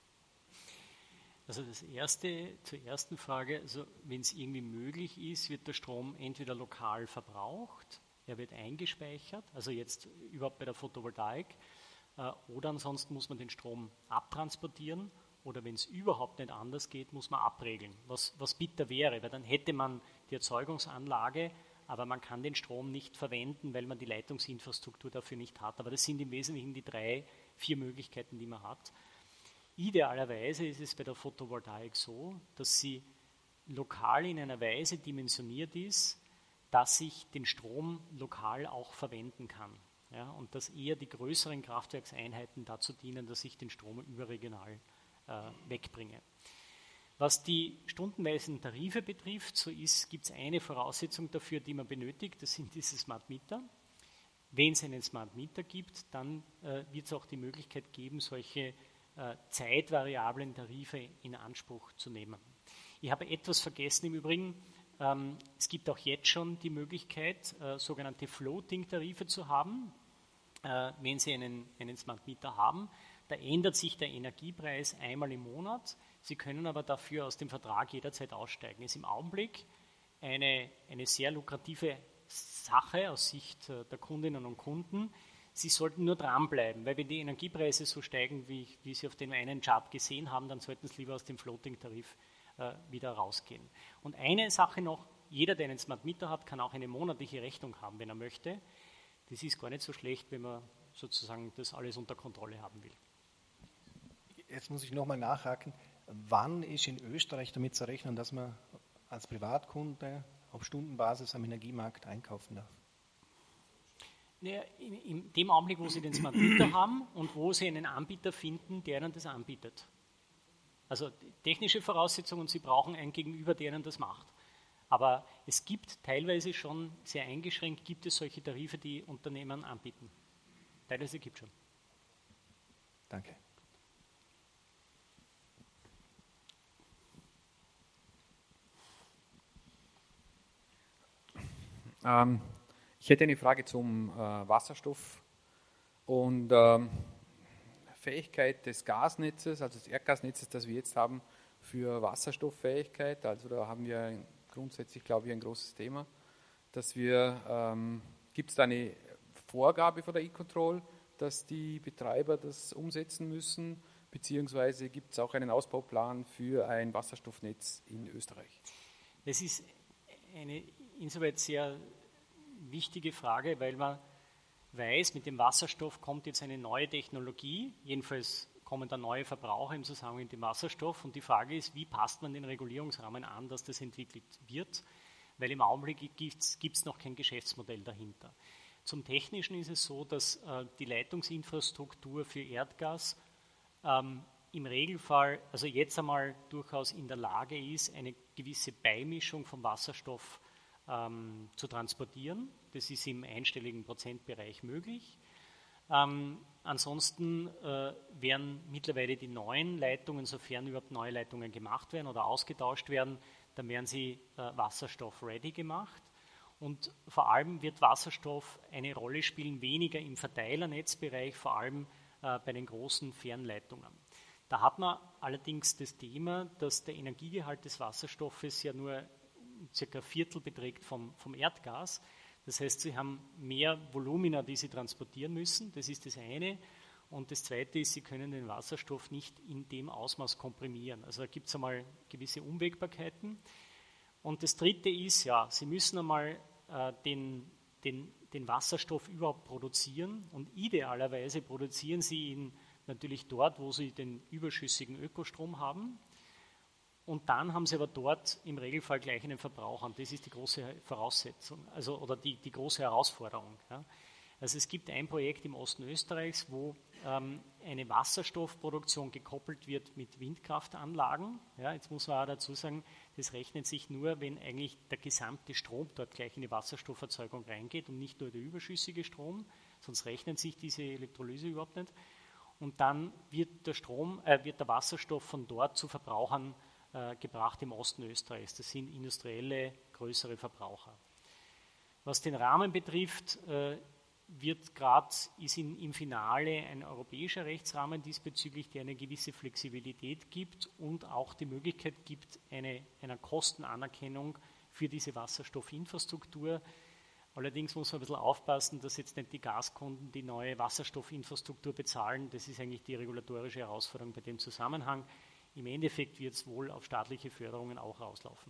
Also das erste, zur ersten Frage, also wenn es irgendwie möglich ist, wird der Strom entweder lokal verbraucht, er wird eingespeichert, also jetzt überhaupt bei der Photovoltaik, äh, oder ansonsten muss man den Strom abtransportieren oder wenn es überhaupt nicht anders geht, muss man abregeln, was, was bitter wäre, weil dann hätte man die Erzeugungsanlage, aber man kann den Strom nicht verwenden, weil man die Leitungsinfrastruktur dafür nicht hat. Aber das sind im Wesentlichen die drei, vier Möglichkeiten, die man hat. Idealerweise ist es bei der Photovoltaik so, dass sie lokal in einer Weise dimensioniert ist, dass ich den Strom lokal auch verwenden kann. Ja, und dass eher die größeren Kraftwerkseinheiten dazu dienen, dass ich den Strom überregional äh, wegbringe. Was die stundenweisen Tarife betrifft, so gibt es eine Voraussetzung dafür, die man benötigt, das sind diese Smart Meter. Wenn es einen Smart Meter gibt, dann äh, wird es auch die Möglichkeit geben, solche äh, zeitvariablen Tarife in Anspruch zu nehmen. Ich habe etwas vergessen im Übrigen, ähm, es gibt auch jetzt schon die Möglichkeit, äh, sogenannte Floating-Tarife zu haben, äh, wenn Sie einen, einen Smart Meter haben. Da ändert sich der Energiepreis einmal im Monat. Sie können aber dafür aus dem Vertrag jederzeit aussteigen. Das ist im Augenblick eine, eine sehr lukrative Sache aus Sicht der Kundinnen und Kunden. Sie sollten nur dranbleiben, weil wenn die Energiepreise so steigen, wie, wie Sie auf dem einen Chart gesehen haben, dann sollten Sie lieber aus dem Floating-Tarif äh, wieder rausgehen. Und eine Sache noch, jeder, der einen Smart Meter hat, kann auch eine monatliche Rechnung haben, wenn er möchte. Das ist gar nicht so schlecht, wenn man sozusagen das alles unter Kontrolle haben will. Jetzt muss ich nochmal nachhaken. Wann ist in Österreich damit zu rechnen, dass man als Privatkunde auf Stundenbasis am Energiemarkt einkaufen darf? Naja, in, in dem Augenblick, wo Sie den Smart Meter haben und wo Sie einen Anbieter finden, der Ihnen das anbietet. Also technische Voraussetzungen, Sie brauchen einen Gegenüber, der Ihnen das macht. Aber es gibt teilweise schon, sehr eingeschränkt, gibt es solche Tarife, die Unternehmen anbieten. Teilweise gibt es schon. Danke. Ähm, ich hätte eine Frage zum äh, Wasserstoff und ähm, Fähigkeit des Gasnetzes, also des Erdgasnetzes, das wir jetzt haben, für Wasserstofffähigkeit. Also da haben wir grundsätzlich, glaube ich, ein großes Thema, dass wir, ähm, gibt es da eine Vorgabe von der E-Control, dass die Betreiber das umsetzen müssen, beziehungsweise gibt es auch einen Ausbauplan für ein Wasserstoffnetz in Österreich? Das ist eine insoweit sehr wichtige Frage, weil man weiß, mit dem Wasserstoff kommt jetzt eine neue Technologie, jedenfalls kommen da neue Verbraucher im Zusammenhang mit dem Wasserstoff und die Frage ist, wie passt man den Regulierungsrahmen an, dass das entwickelt wird, weil im Augenblick gibt es noch kein Geschäftsmodell dahinter. Zum Technischen ist es so, dass äh, die Leitungsinfrastruktur für Erdgas ähm, im Regelfall, also jetzt einmal durchaus in der Lage ist, eine gewisse Beimischung vom Wasserstoff ähm, zu transportieren. Das ist im einstelligen Prozentbereich möglich. Ähm, ansonsten äh, werden mittlerweile die neuen Leitungen, sofern überhaupt neue Leitungen gemacht werden oder ausgetauscht werden, dann werden sie äh, wasserstoff-ready gemacht. Und vor allem wird Wasserstoff eine Rolle spielen, weniger im Verteilernetzbereich, vor allem äh, bei den großen Fernleitungen. Da hat man allerdings das Thema, dass der Energiegehalt des Wasserstoffes ja nur circa ein Viertel beträgt vom, vom Erdgas. Das heißt, sie haben mehr Volumina, die sie transportieren müssen. Das ist das eine. Und das zweite ist, sie können den Wasserstoff nicht in dem Ausmaß komprimieren. Also da gibt es einmal gewisse Unwägbarkeiten. Und das dritte ist, ja, sie müssen einmal äh, den, den, den Wasserstoff überhaupt produzieren. Und idealerweise produzieren sie ihn natürlich dort, wo sie den überschüssigen Ökostrom haben. Und dann haben sie aber dort im Regelfall gleich einen Verbraucher. Und das ist die große Voraussetzung, also oder die, die große Herausforderung. Ja. Also es gibt ein Projekt im Osten Österreichs, wo ähm, eine Wasserstoffproduktion gekoppelt wird mit Windkraftanlagen. Ja, jetzt muss man auch dazu sagen, das rechnet sich nur, wenn eigentlich der gesamte Strom dort gleich in die Wasserstofferzeugung reingeht und nicht nur der überschüssige Strom, sonst rechnet sich diese Elektrolyse überhaupt nicht. Und dann wird der Strom, äh, wird der Wasserstoff von dort zu Verbrauchern äh, gebracht im Osten Österreichs. Das sind industrielle, größere Verbraucher. Was den Rahmen betrifft, äh, wird gerade, ist in, im Finale ein europäischer Rechtsrahmen diesbezüglich, der eine gewisse Flexibilität gibt und auch die Möglichkeit gibt, eine, einer Kostenanerkennung für diese Wasserstoffinfrastruktur. Allerdings muss man ein bisschen aufpassen, dass jetzt nicht die Gaskunden die neue Wasserstoffinfrastruktur bezahlen. Das ist eigentlich die regulatorische Herausforderung bei dem Zusammenhang. Im Endeffekt wird es wohl auf staatliche Förderungen auch rauslaufen.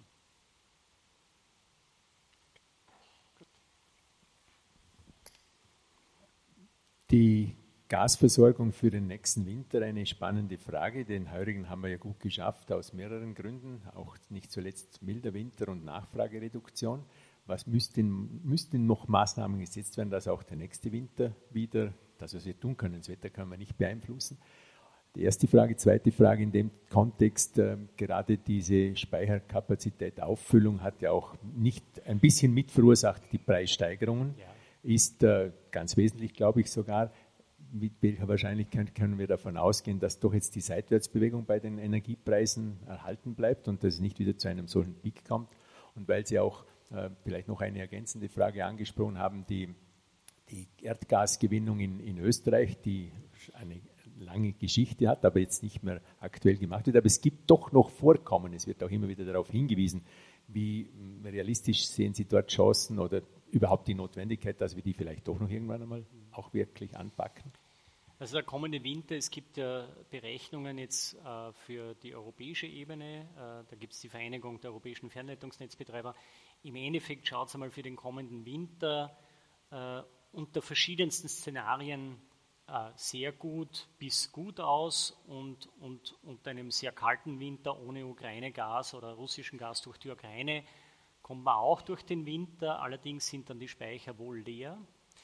Die Gasversorgung für den nächsten Winter, eine spannende Frage. Den heurigen haben wir ja gut geschafft, aus mehreren Gründen, auch nicht zuletzt milder Winter und Nachfragereduktion. Was müssten, müssten noch Maßnahmen gesetzt werden, dass auch der nächste Winter wieder, das was wir tun können, das Wetter können wir nicht beeinflussen. Die erste Frage. Zweite Frage in dem Kontext, äh, gerade diese Speicherkapazität, Auffüllung hat ja auch nicht ein bisschen mit verursacht, die Preissteigerungen. Ja. Ist äh, ganz wesentlich, glaube ich sogar, mit welcher Wahrscheinlichkeit können wir davon ausgehen, dass doch jetzt die Seitwärtsbewegung bei den Energiepreisen erhalten bleibt und dass es nicht wieder zu einem solchen Peak kommt. Und weil Sie auch äh, vielleicht noch eine ergänzende Frage angesprochen haben, die, die Erdgasgewinnung in, in Österreich, die eine lange Geschichte hat, aber jetzt nicht mehr aktuell gemacht wird. Aber es gibt doch noch Vorkommen, es wird auch immer wieder darauf hingewiesen. Wie realistisch sehen Sie dort Chancen oder überhaupt die Notwendigkeit, dass wir die vielleicht doch noch irgendwann einmal auch wirklich anpacken? Also der kommende Winter, es gibt ja Berechnungen jetzt äh, für die europäische Ebene, äh, da gibt es die Vereinigung der europäischen Fernleitungsnetzbetreiber. Im Endeffekt schaut es einmal für den kommenden Winter äh, unter verschiedensten Szenarien äh, sehr gut bis gut aus und, und unter einem sehr kalten Winter ohne Ukraine-Gas oder russischen Gas durch die Ukraine kommt man auch durch den Winter, allerdings sind dann die Speicher wohl leer.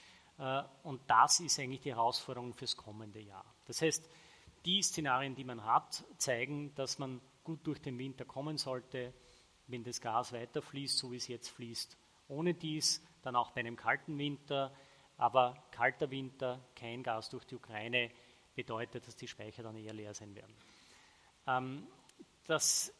Und das ist eigentlich die Herausforderung fürs kommende Jahr. Das heißt, die Szenarien, die man hat, zeigen, dass man gut durch den Winter kommen sollte, wenn das Gas weiterfließt, so wie es jetzt fließt. Ohne dies, dann auch bei einem kalten Winter, aber kalter Winter, kein Gas durch die Ukraine, bedeutet, dass die Speicher dann eher leer sein werden. Das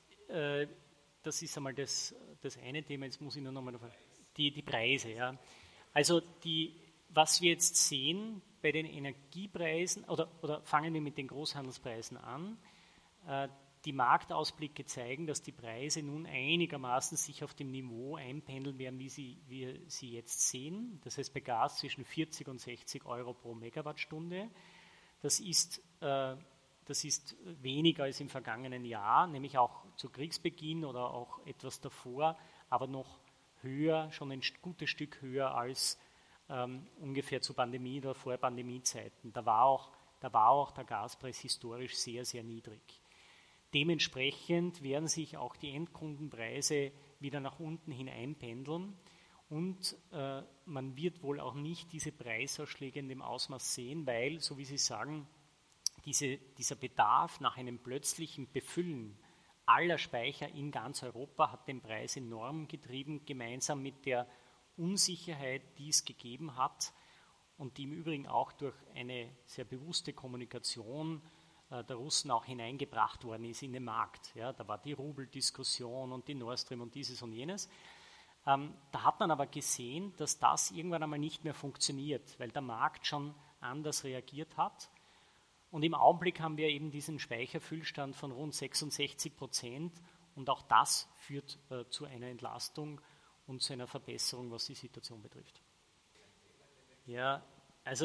Das ist einmal das, das eine Thema. Jetzt muss ich nur nochmal die, die Preise. Ja. Also die, was wir jetzt sehen, bei den Energiepreisen, oder, oder fangen wir mit den Großhandelspreisen an. Äh, die Marktausblicke zeigen, dass die Preise nun einigermaßen sich auf dem Niveau einpendeln werden, wie sie, wir sie jetzt sehen. Das heißt bei Gas zwischen vierzig und sechzig Euro pro Megawattstunde. Das ist, äh, das ist weniger als im vergangenen Jahr, nämlich auch zu Kriegsbeginn oder auch etwas davor, aber noch höher, schon ein gutes Stück höher als ähm, ungefähr zu Pandemie- oder Vor-Pandemie-Zeiten. Da war auch, da war auch der Gaspreis historisch sehr, sehr niedrig. Dementsprechend werden sich auch die Endkundenpreise wieder nach unten hin einpendeln und äh, man wird wohl auch nicht diese Preisausschläge in dem Ausmaß sehen, weil, so wie Sie sagen, diese, dieser Bedarf nach einem plötzlichen Befüllen aller Speicher in ganz Europa hat den Preis enorm getrieben, gemeinsam mit der Unsicherheit, die es gegeben hat und die im Übrigen auch durch eine sehr bewusste Kommunikation der Russen auch hineingebracht worden ist in den Markt. Ja, da war die Rubel-Diskussion und die Nord Stream und dieses und jenes. Ähm, da hat man aber gesehen, dass das irgendwann einmal nicht mehr funktioniert, weil der Markt schon anders reagiert hat. Und im Augenblick haben wir eben diesen Speicherfüllstand von rund sechsundsechzig Prozent und auch das führt äh, zu einer Entlastung und zu einer Verbesserung, was die Situation betrifft. Ja, also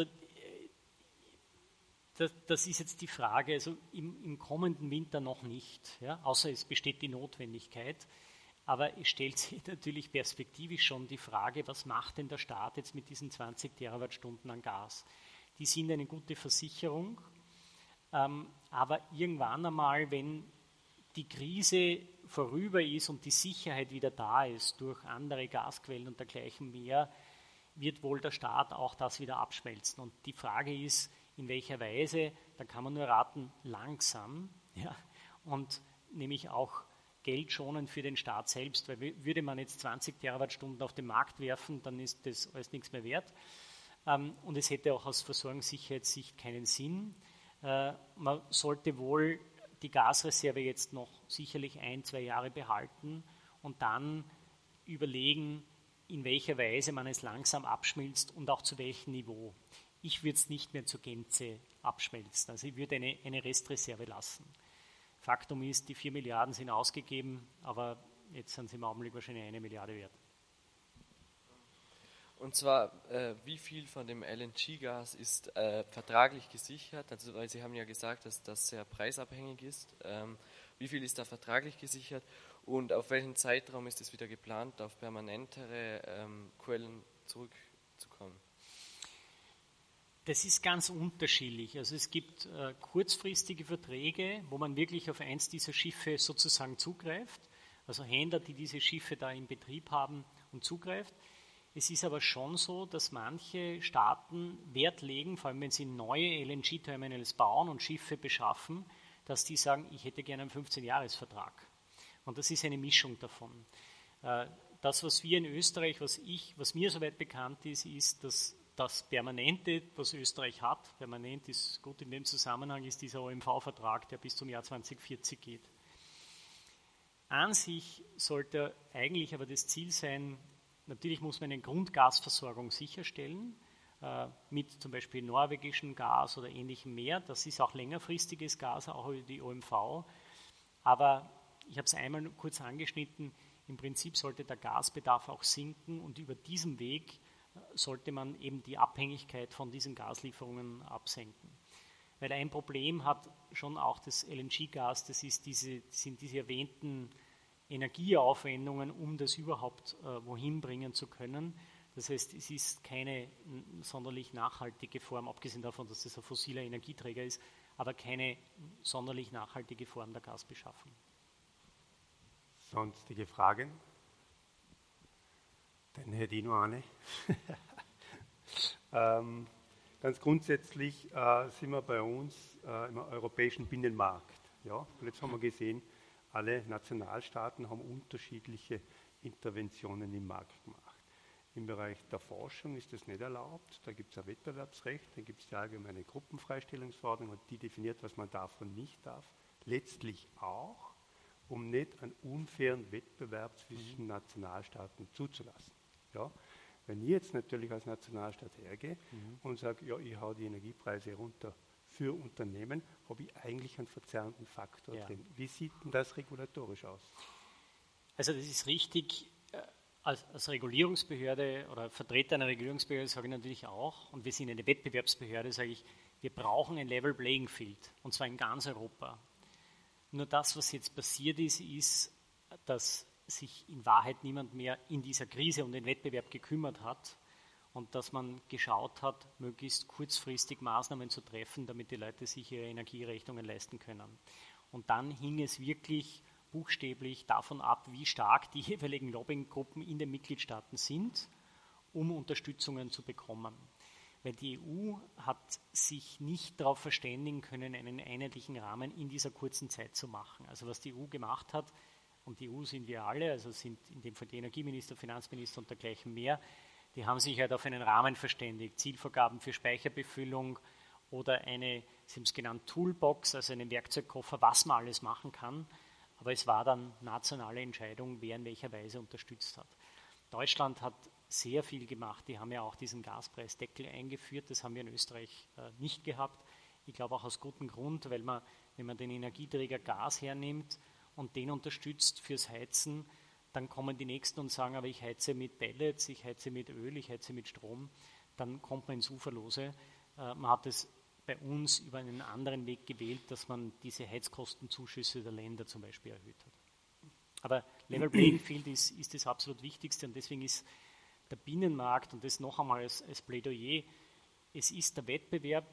Das, das ist jetzt die Frage, also im, im kommenden Winter noch nicht, ja, außer es besteht die Notwendigkeit. Aber es stellt sich natürlich perspektivisch schon die Frage, was macht denn der Staat jetzt mit diesen zwanzig Terawattstunden an Gas? Die sind eine gute Versicherung, ähm, aber irgendwann einmal, wenn die Krise vorüber ist und die Sicherheit wieder da ist durch andere Gasquellen und dergleichen mehr, wird wohl der Staat auch das wieder abschmelzen. Und die Frage ist, in welcher Weise, da kann man nur raten, langsam, ja, und nämlich auch geldschonend für den Staat selbst, weil würde man jetzt zwanzig Terawattstunden auf den Markt werfen, dann ist das alles nichts mehr wert. Ähm, und es hätte auch aus Versorgungssicherheitssicht keinen Sinn. Äh, man sollte wohl die Gasreserve jetzt noch sicherlich ein, zwei Jahre behalten und dann überlegen, in welcher Weise man es langsam abschmilzt und auch zu welchem Niveau. Ich würde es nicht mehr zur Gänze abschmelzen. Also ich würde eine, eine Restreserve lassen. Faktum ist, die vier Milliarden sind ausgegeben, aber jetzt sind sie im Augenblick wahrscheinlich eine Milliarde wert. Und zwar, äh, wie viel von dem L N G-Gas ist äh, vertraglich gesichert? Also, weil Sie haben ja gesagt, dass das sehr preisabhängig ist. Ähm, wie viel ist da vertraglich gesichert? Und auf welchen Zeitraum ist es wieder geplant, auf permanentere ähm, Quellen zurückzukommen? Das ist ganz unterschiedlich. Also es gibt äh, kurzfristige Verträge, wo man wirklich auf eins dieser Schiffe sozusagen zugreift. Also Händler, die diese Schiffe da in Betrieb haben und zugreift. Es ist aber schon so, dass manche Staaten Wert legen, vor allem wenn sie neue L N G-Terminals bauen und Schiffe beschaffen, dass die sagen, ich hätte gerne einen fünfzehn-Jahres-Vertrag. Und das ist eine Mischung davon. Äh, das, was wir in Österreich, was ich, was mir soweit bekannt ist, ist, dass das Permanente, was Österreich hat, permanent ist gut in dem Zusammenhang, ist dieser O M V-Vertrag, der bis zum Jahr zweitausendvierzig geht. An sich sollte eigentlich aber das Ziel sein, natürlich muss man eine Grundgasversorgung sicherstellen, äh, mit zum Beispiel norwegischem Gas oder ähnlichem mehr. Das ist auch längerfristiges Gas, auch über die O M V. Aber ich habe es einmal kurz angeschnitten, im Prinzip sollte der Gasbedarf auch sinken und über diesen Weg sollte man eben die Abhängigkeit von diesen Gaslieferungen absenken. Weil ein Problem hat schon auch das L N G-Gas, das ist diese, sind diese erwähnten Energieaufwendungen, um das überhaupt äh, wohin bringen zu können. Das heißt, es ist keine sonderlich nachhaltige Form, abgesehen davon, dass das ein fossiler Energieträger ist, aber keine sonderlich nachhaltige Form der Gasbeschaffung. Sonstige Fragen? Dann hätte ich noch eine. ähm, ganz grundsätzlich äh, sind wir bei uns äh, im europäischen Binnenmarkt. Ja? Und jetzt haben wir gesehen, alle Nationalstaaten haben unterschiedliche Interventionen im Markt gemacht. Im Bereich der Forschung ist das nicht erlaubt. Da gibt es ein Wettbewerbsrecht, da gibt es die allgemeine Gruppenfreistellungsverordnung und die definiert, was man darf und nicht darf. Letztlich auch, um nicht einen unfairen Wettbewerb zwischen Nationalstaaten zuzulassen. Ja? Wenn ich jetzt natürlich als Nationalstaat hergehe mhm. und sage, ja, ich hau die Energiepreise runter für Unternehmen, habe ich eigentlich einen verzerrenden Faktor ja. drin. Wie sieht denn das regulatorisch aus? Also das ist richtig. Als, als Regulierungsbehörde oder Vertreter einer Regulierungsbehörde sage ich natürlich auch, und wir sind eine Wettbewerbsbehörde, sage ich, wir brauchen ein Level Playing Field, und zwar in ganz Europa. Nur das, was jetzt passiert ist, ist, dass sich in Wahrheit niemand mehr in dieser Krise um den Wettbewerb gekümmert hat und dass man geschaut hat, möglichst kurzfristig Maßnahmen zu treffen, damit die Leute sich ihre Energierechnungen leisten können. Und dann hing es wirklich buchstäblich davon ab, wie stark die jeweiligen Lobbyinggruppen in den Mitgliedstaaten sind, um Unterstützungen zu bekommen. Weil die E U hat sich nicht darauf verständigen können, einen einheitlichen Rahmen in dieser kurzen Zeit zu machen. Also was die E U gemacht hat, und die E U sind wir alle, also sind in dem Fall die Energieminister, Finanzminister und dergleichen mehr, die haben sich halt auf einen Rahmen verständigt, Zielvorgaben für Speicherbefüllung oder eine, sie haben es genannt, Toolbox, also einen Werkzeugkoffer, was man alles machen kann. Aber es war dann nationale Entscheidung, wer in welcher Weise unterstützt hat. Deutschland hat sehr viel gemacht. Die haben ja auch diesen Gaspreisdeckel eingeführt. Das haben wir in Österreich äh, nicht gehabt. Ich glaube auch aus gutem Grund, weil man, wenn man den Energieträger Gas hernimmt und den unterstützt fürs Heizen, dann kommen die Nächsten und sagen, aber ich heize mit Pellets, ich heize mit Öl, ich heize mit Strom. Dann kommt man ins Uferlose. Äh, man hat es bei uns über einen anderen Weg gewählt, dass man diese Heizkostenzuschüsse der Länder zum Beispiel erhöht hat. Aber Level Playing Field ist, ist das absolut Wichtigste, und deswegen ist der Binnenmarkt, und das noch einmal als, als Plädoyer, es ist der Wettbewerb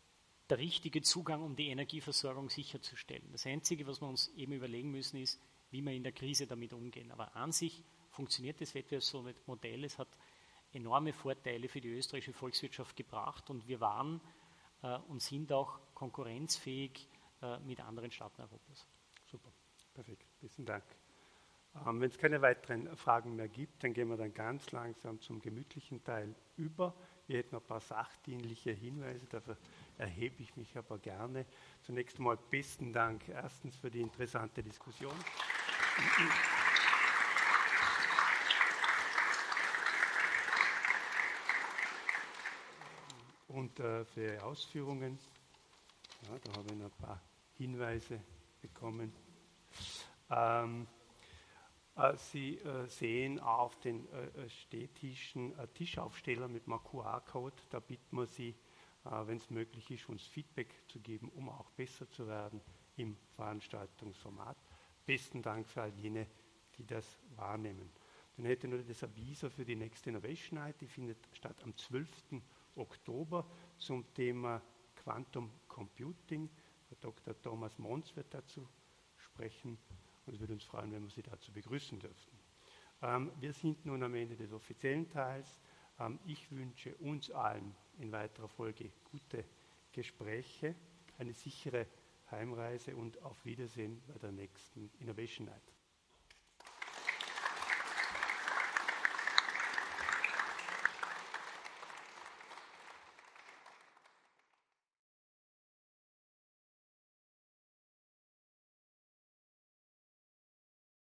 der richtige Zugang, um die Energieversorgung sicherzustellen. Das Einzige, was wir uns eben überlegen müssen, ist, wie wir in der Krise damit umgehen. Aber an sich funktioniert das Wettbewerbsmodell, es hat enorme Vorteile für die österreichische Volkswirtschaft gebracht, und wir waren und sind auch konkurrenzfähig äh, mit anderen Staaten Europas. Super, perfekt, besten Dank. Ähm, Wenn es keine weiteren Fragen mehr gibt, dann gehen wir dann ganz langsam zum gemütlichen Teil über. Wir hätten noch ein paar sachdienliche Hinweise, dafür erhebe ich mich aber gerne. Zunächst einmal besten Dank erstens für die interessante Diskussion. Und äh, für Ihre Ausführungen. Ja, da habe ich noch ein paar Hinweise bekommen. Ähm, äh, Sie äh, sehen auf den äh, Stehtischen äh, Tischaufsteller mit einem Q R-Code. Da bitten wir Sie, äh, wenn es möglich ist, uns Feedback zu geben, um auch besser zu werden im Veranstaltungsformat. Besten Dank für all jene, die das wahrnehmen. Dann hätte ich noch das Aviso für die nächste Innovation Night. Die findet statt am zwölften Oktober zum Thema Quantum Computing. Herr Doktor Thomas Mons wird dazu sprechen, und es würde uns freuen, wenn wir Sie dazu begrüßen dürften. Ähm, wir sind nun am Ende des offiziellen Teils. Ähm, ich wünsche uns allen in weiterer Folge gute Gespräche, eine sichere Heimreise und auf Wiedersehen bei der nächsten Innovation Night.